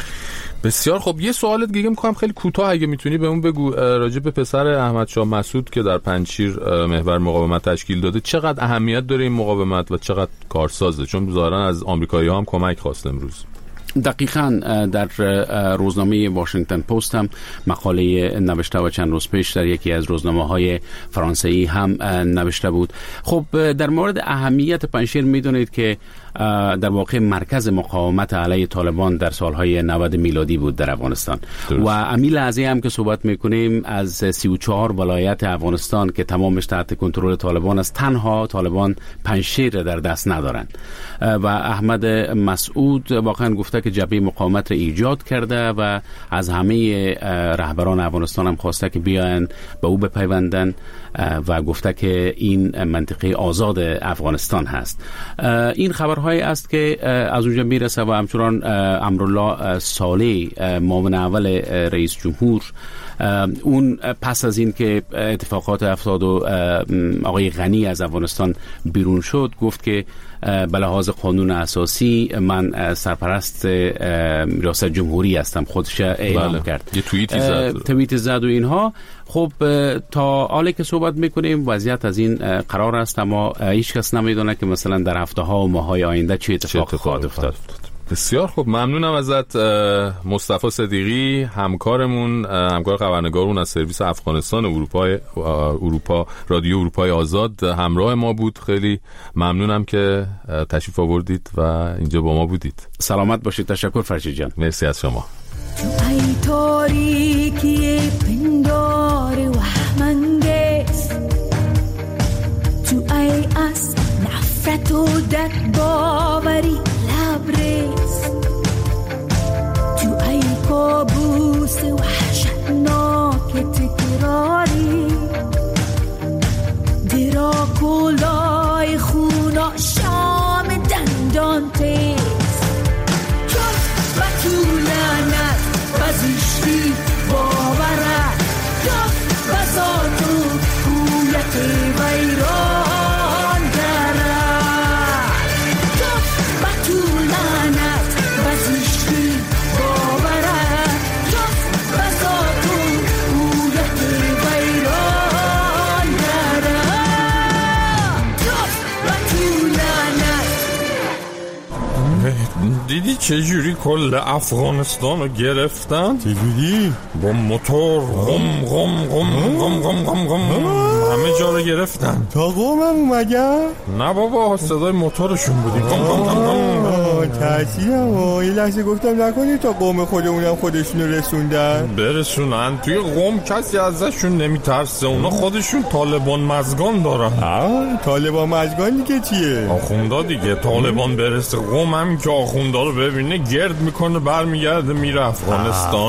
بسیار خب. یه سوال دیگه می‌کنم خیلی کوتاه اگه میتونی بهمون بگو راجع به پسر احمد شاه مسعود که در پنجشیر محور مقاومت تشکیل داده، چقدر اهمیت داره این مقاومت و چقدر کارسازه؟ چون ظاهرا از آمریکایی‌ها هم کمک خواست امروز. دقیقاً در روزنامه واشنگتن پست هم مقاله نوشته و چند روز پیش در یکی از روزنامه‌های فرانسوی هم نوشته بود. خب در مورد اهمیت پنجشیر میدونید که در واقع مرکز مقاومت علیه طالبان در سالهای نود میلادی بود در افغانستان درست. و امی لحظه هم که صحبت میکنیم از سی و چهار ولایت افغانستان که تمامش تحت کنترل طالبان است، تنها طالبان پنجشیر در دست ندارند و احمد مسعود واقعا گفته که جبهه مقاومت را ایجاد کرده و از همه رهبران افغانستان هم خواسته که بیاین به او بپیوندن و گفته که این منطقه آزاد افغانستان هست. این خبرهایی است که از اونجا میرسه و همچنان امرالله صالح معاون اول رئیس جمهور اون پس از این که اتفاقات افتاد و آقای غنی از افغانستان بیرون شد گفت که به لحاظ قانون اساسی من سرپرست ریاست جمهوری هستم، خودش اعلام بله. کرد. یه توییتی زد توییت زد و اینها. خب تا حالی که صحبت میکنیم وضعیت از این قرار است، اما هیچ کس نمیدونه که مثلا در هفته ها و ماه های آینده چه اتفاقی خواهد افتاد. بسیار خوب، ممنونم ازت مصطفی صدیقی، همکارمون، همکار خبرنگارمون از سرویس افغانستان اروپای اروپا رادیو اروپای آزاد همراه ما بود. خیلی ممنونم که تشریف آوردید و اینجا با ما بودید. سلامت باشید. تشکر فرشید جان. مرسی از شما. تو ای تاریکی پندار وهم‌انگیز، تو ای از نفرت و دد باوری لبریز، تو ای کابوس وحشتناک تکراری، درا کلای خونا شام دندان تیز، کف و طولنت بزشتی باورت، کف و ذات و هویت ویران گرد، کف و طولنت بزشتی باورت، کف و ذات و هویت ویران گرد، کف و طولنت. دیدی چجوری کل افغانستان رو گرفتن؟ چجوری؟ با موتور غم غم غم غم غم غم غم همه جا رو گرفتن. تا قومم مگه؟ نه بابا، صدای موتورشون بودیم. غم غم غم غم ترسیدم. یه لحظه گفتم نکنی تا قوم خودمونم خودشون رو رسوندن. برسونن؟ توی قوم کسی ازشون نمیترسه، اونا خودشون طالبان مزگان دارن. آه طالبان مزگان دیگه چیه؟ آخوندا دیگه. طالبان برسه قوم همین که آخوندا رو ببینه گرد میکنه برمیگرده میره افغانستان.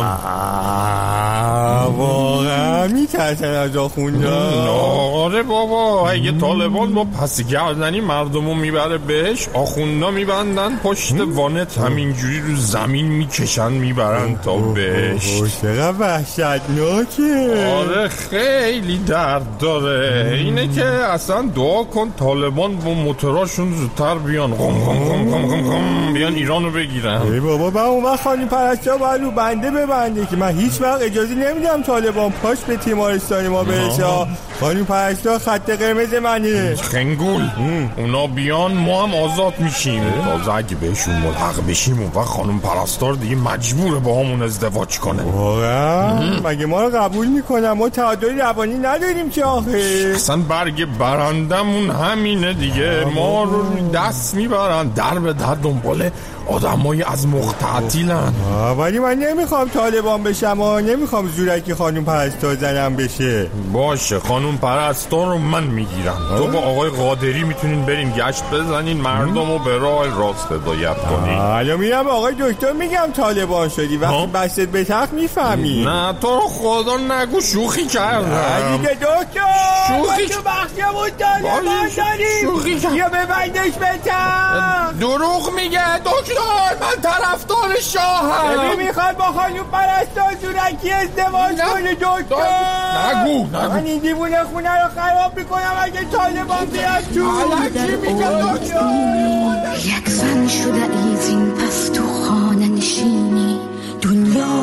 واقعا میترسن از آخوندا؟ آره بابا، اگه طالبان با پس گردنی مردمو میبره بهش، آخوندا میبندن پشت وانت همینجوری رو زمین میکشن میبرن تا بهش. چقدر وحشتناکه. آره خیلی درد داره. اینه که اصلا دعا کن طالبان با موتوراشون زودتر بیان، غم غم غم غم غم غم بیان ایرانو بگیرن. ای بابا من اون وقت خانم پرستار باید رو بنده ببنده که من هیچ وقت اجازه نمیدم طالبان پاش به تیمارستان ما برسه. خانم پرستار خط قرمز منه. خنگول اونا بیان ما هم آزاد میشیم. تازه اگه بهشون ملحق بشیم اون وقت خانم پرستار دیگه مجبوره با همون ازدواج کنه. واقعا؟ مگه ما رو قبول میکنم؟ ما تعادل روانی نداریم که آخه. اصلا برگ برندمون همینه دیگه. ما رو دست میبرن در به در دنباله آدمای از مختعطیلن. ولی من نمیخوام طالبان بشم و نمیخوام زورکی خانم پرستار زنم بشه. باشه خانم پرستار رو من میگیرم. تو با آقای قادری میتونین برین گشت بزنین مردم رو به راه راست هدایت کنین. حالا میرم آقای دکتر میگم طالبان شدی وقتی بستت به تخت میفهمی. نه تو رو خدا نگو شوخی کردم دیگه دکتر. شوخی تو بخشمون طالبان داریم یا ببندش به تخت. دروغ میگه دکتر، من طرفدار شاهم. ببین میخواد با خانم پرستار زورکی ازدواج کنه دکتر. نگو نگو. من این دیوونه خونه رو خراب میکنم اگه طالبان بیاد تو. علکی میگه دکتر. یک زن شده ایزین پس تو خانه نشینی، دنیا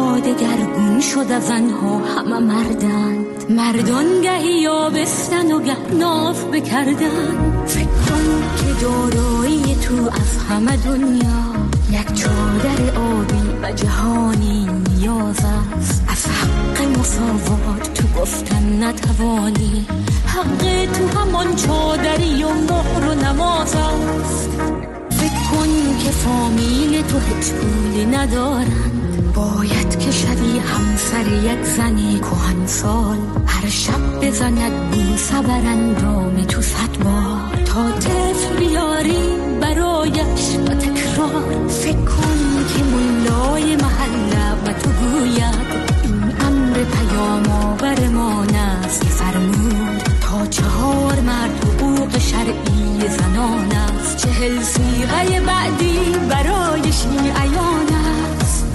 شد از زنها همه مردند، مردان گهی یابستن و گه ناف بکردن. فکر کن که دارایی تو از همه دنیا یک چادر آبی و جهانی نیاز است. از حق مساوات تو گفتن نتوانی، حق تو همان چادری و مهر و نماز است. فکر کن که فامیل تو هیچ پولی ندارند، باید که شدی همسر یک زنی کهنسال، هر شب بزند بوسه بر اندام تو صد بار، تا طفل بیاری برایش و تکرار. فکر کن که مولای محله و تو گوید این امر پیام آورمان است فرمود، تا چهار مرد حقوق شرعی زنان است، چهل صیغه بعدی برای شیعیان است.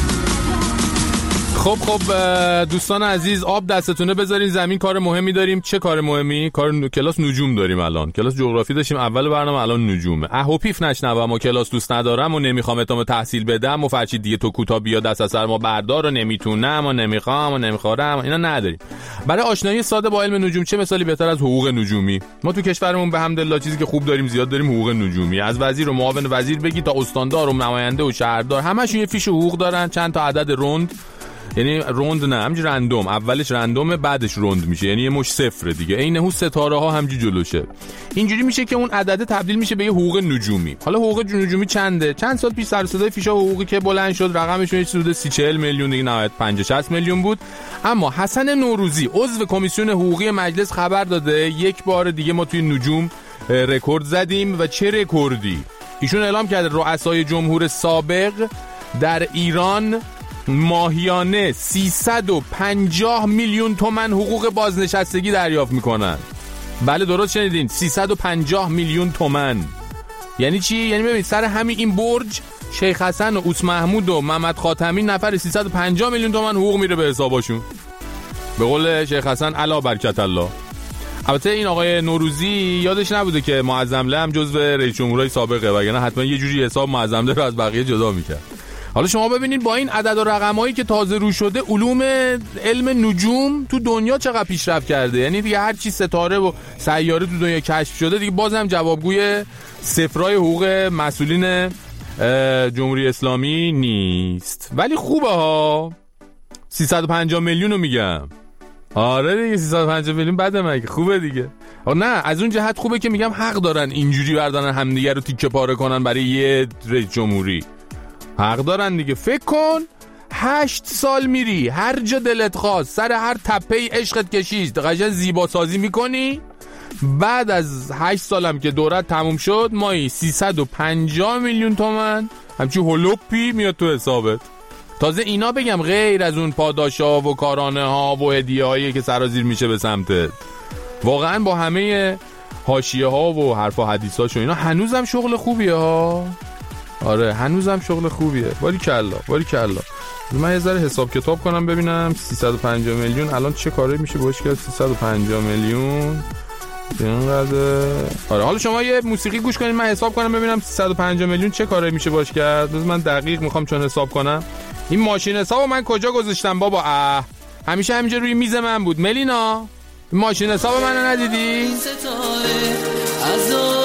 خب خب دوستان عزیز، آب دستتونه بذارین زمین، کار مهمی داریم. چه کار مهمی؟ کار ن... کلاس نجوم داریم. الان کلاس جغرافی داشتیم اول برنامه، الان نجومه. اهو پیف نشنوم و کلاس دوست ندارم و نمیخوام اتمام تحصیل بدم و فرچی دیگه تو کوتا بیا دست از سر ما بردار و نمیتونم و نمیخوام و نمیخورم و اینا نداریم. برای آشنایی ساده با علم نجوم چه مثالی بهتر از حقوق نجومی؟ ما تو کشورمون به حمدالله چیزی که خوب داریم زیاد داریم، حقوق نجومی. از وزیر و معاون وزیر بگی تا استاندار و نماینده و شهردار همشون یه فیش حقوق دارن، چند تا عدد رند، یعنی روند نه همینج رندوم، اولش رندومه بعدش روند میشه، یعنی یه مش صفر دیگه، اینه ستاره ها همینج جلوشه. اینجوری میشه که اون عدده تبدیل میشه به یه حقوق نجومی. حالا حقوق نجومی چنده؟ چند سال پیش سر صدای فیشا حقوقی که بلند شد رقمشون حدود سی چهل میلیون دیگه، نهایت پنجاه شصت میلیون بود. اما حسن نوروزی عضو کمیسیون حقوقی مجلس خبر داده یک بار دیگه ما توی نجوم رکورد زدیم. و چه رکوردی؟ ایشون اعلام کرده رؤسای جمهور سابق در ایران ماهیانه سیصد و پنجاه میلیون تومان حقوق بازنشستگی دریافت میکنن. بله درست شنیدین، سیصد و پنجاه میلیون تومان. یعنی چی؟ یعنی ببین سر همین این برج شیخ حسن و اوس محمود و محمد خاتمی نفر سیصد و پنجاه میلیون تومان حقوق میره به حسابشون. به قول شیخ حسن علا برکت الله. البته این آقای نوروزی یادش نبوده که معظم له هم جزو رئیس جمهورهای سابقه، وگرنه حتما یه جوری حساب معظم له رو از بقیه جدا میکرد. حالا شما ببینید با این عدد و رقمایی که تازه رو شده علوم علم نجوم تو دنیا چقدر پیشرفت کرده. یعنی دیگه هر چی ستاره و سیاره تو دنیا کشف شده دیگه بازم جوابگوی صفرای حقوق مسئولین جمهوری اسلامی نیست. ولی خوبه ها، سیصد و پنجاه میلیون رو میگم. آره دیگه سیصد و پنجاه میلیون بده مگه؟ خوبه دیگه. نه از اون جهت خوبه که میگم حق دارن اینجوری بردارن همدیگه رو تیکه پاره کنن برای یه رئیس جمهوری. حق دارن دیگه. فکر کن هشت سال میری هر جا دلت خواست سر هر تپه عشقت کشید قشنگ زیبا سازی میکنی، بعد از هشت سالم که دورت تموم شد مایی سیصد و پنجاه میلیون تومان همچی هلوپی میاد تو حسابت. تازه اینا بگم غیر از اون پاداشا و کارانه ها و هدیه هایی که سرازیر میشه به سمتت. واقعا با همه حاشیه ها و حرف و حدیث هاشو اینا هنوزم شغل خوبیه ها. آره هنوزم شغل خوبیه. باری کلا باری کلا. من یه ذره حساب کتاب کنم ببینم سیصد و پنجاه میلیون الان چه کاری میشه باش کرد. سیصد و پنجاه میلیون اینقدر. آره حالا شما یه موسیقی گوش کنید من حساب کنم ببینم سیصد و پنجاه میلیون چه کاری میشه باش کرد. من دقیق میخوام چون حساب کنم. این ماشین حسابو من کجا گذاشتم بابا؟ اه همیشه همینجا روی میز من بود. ملینا این ماشین حساب منو ندیدی؟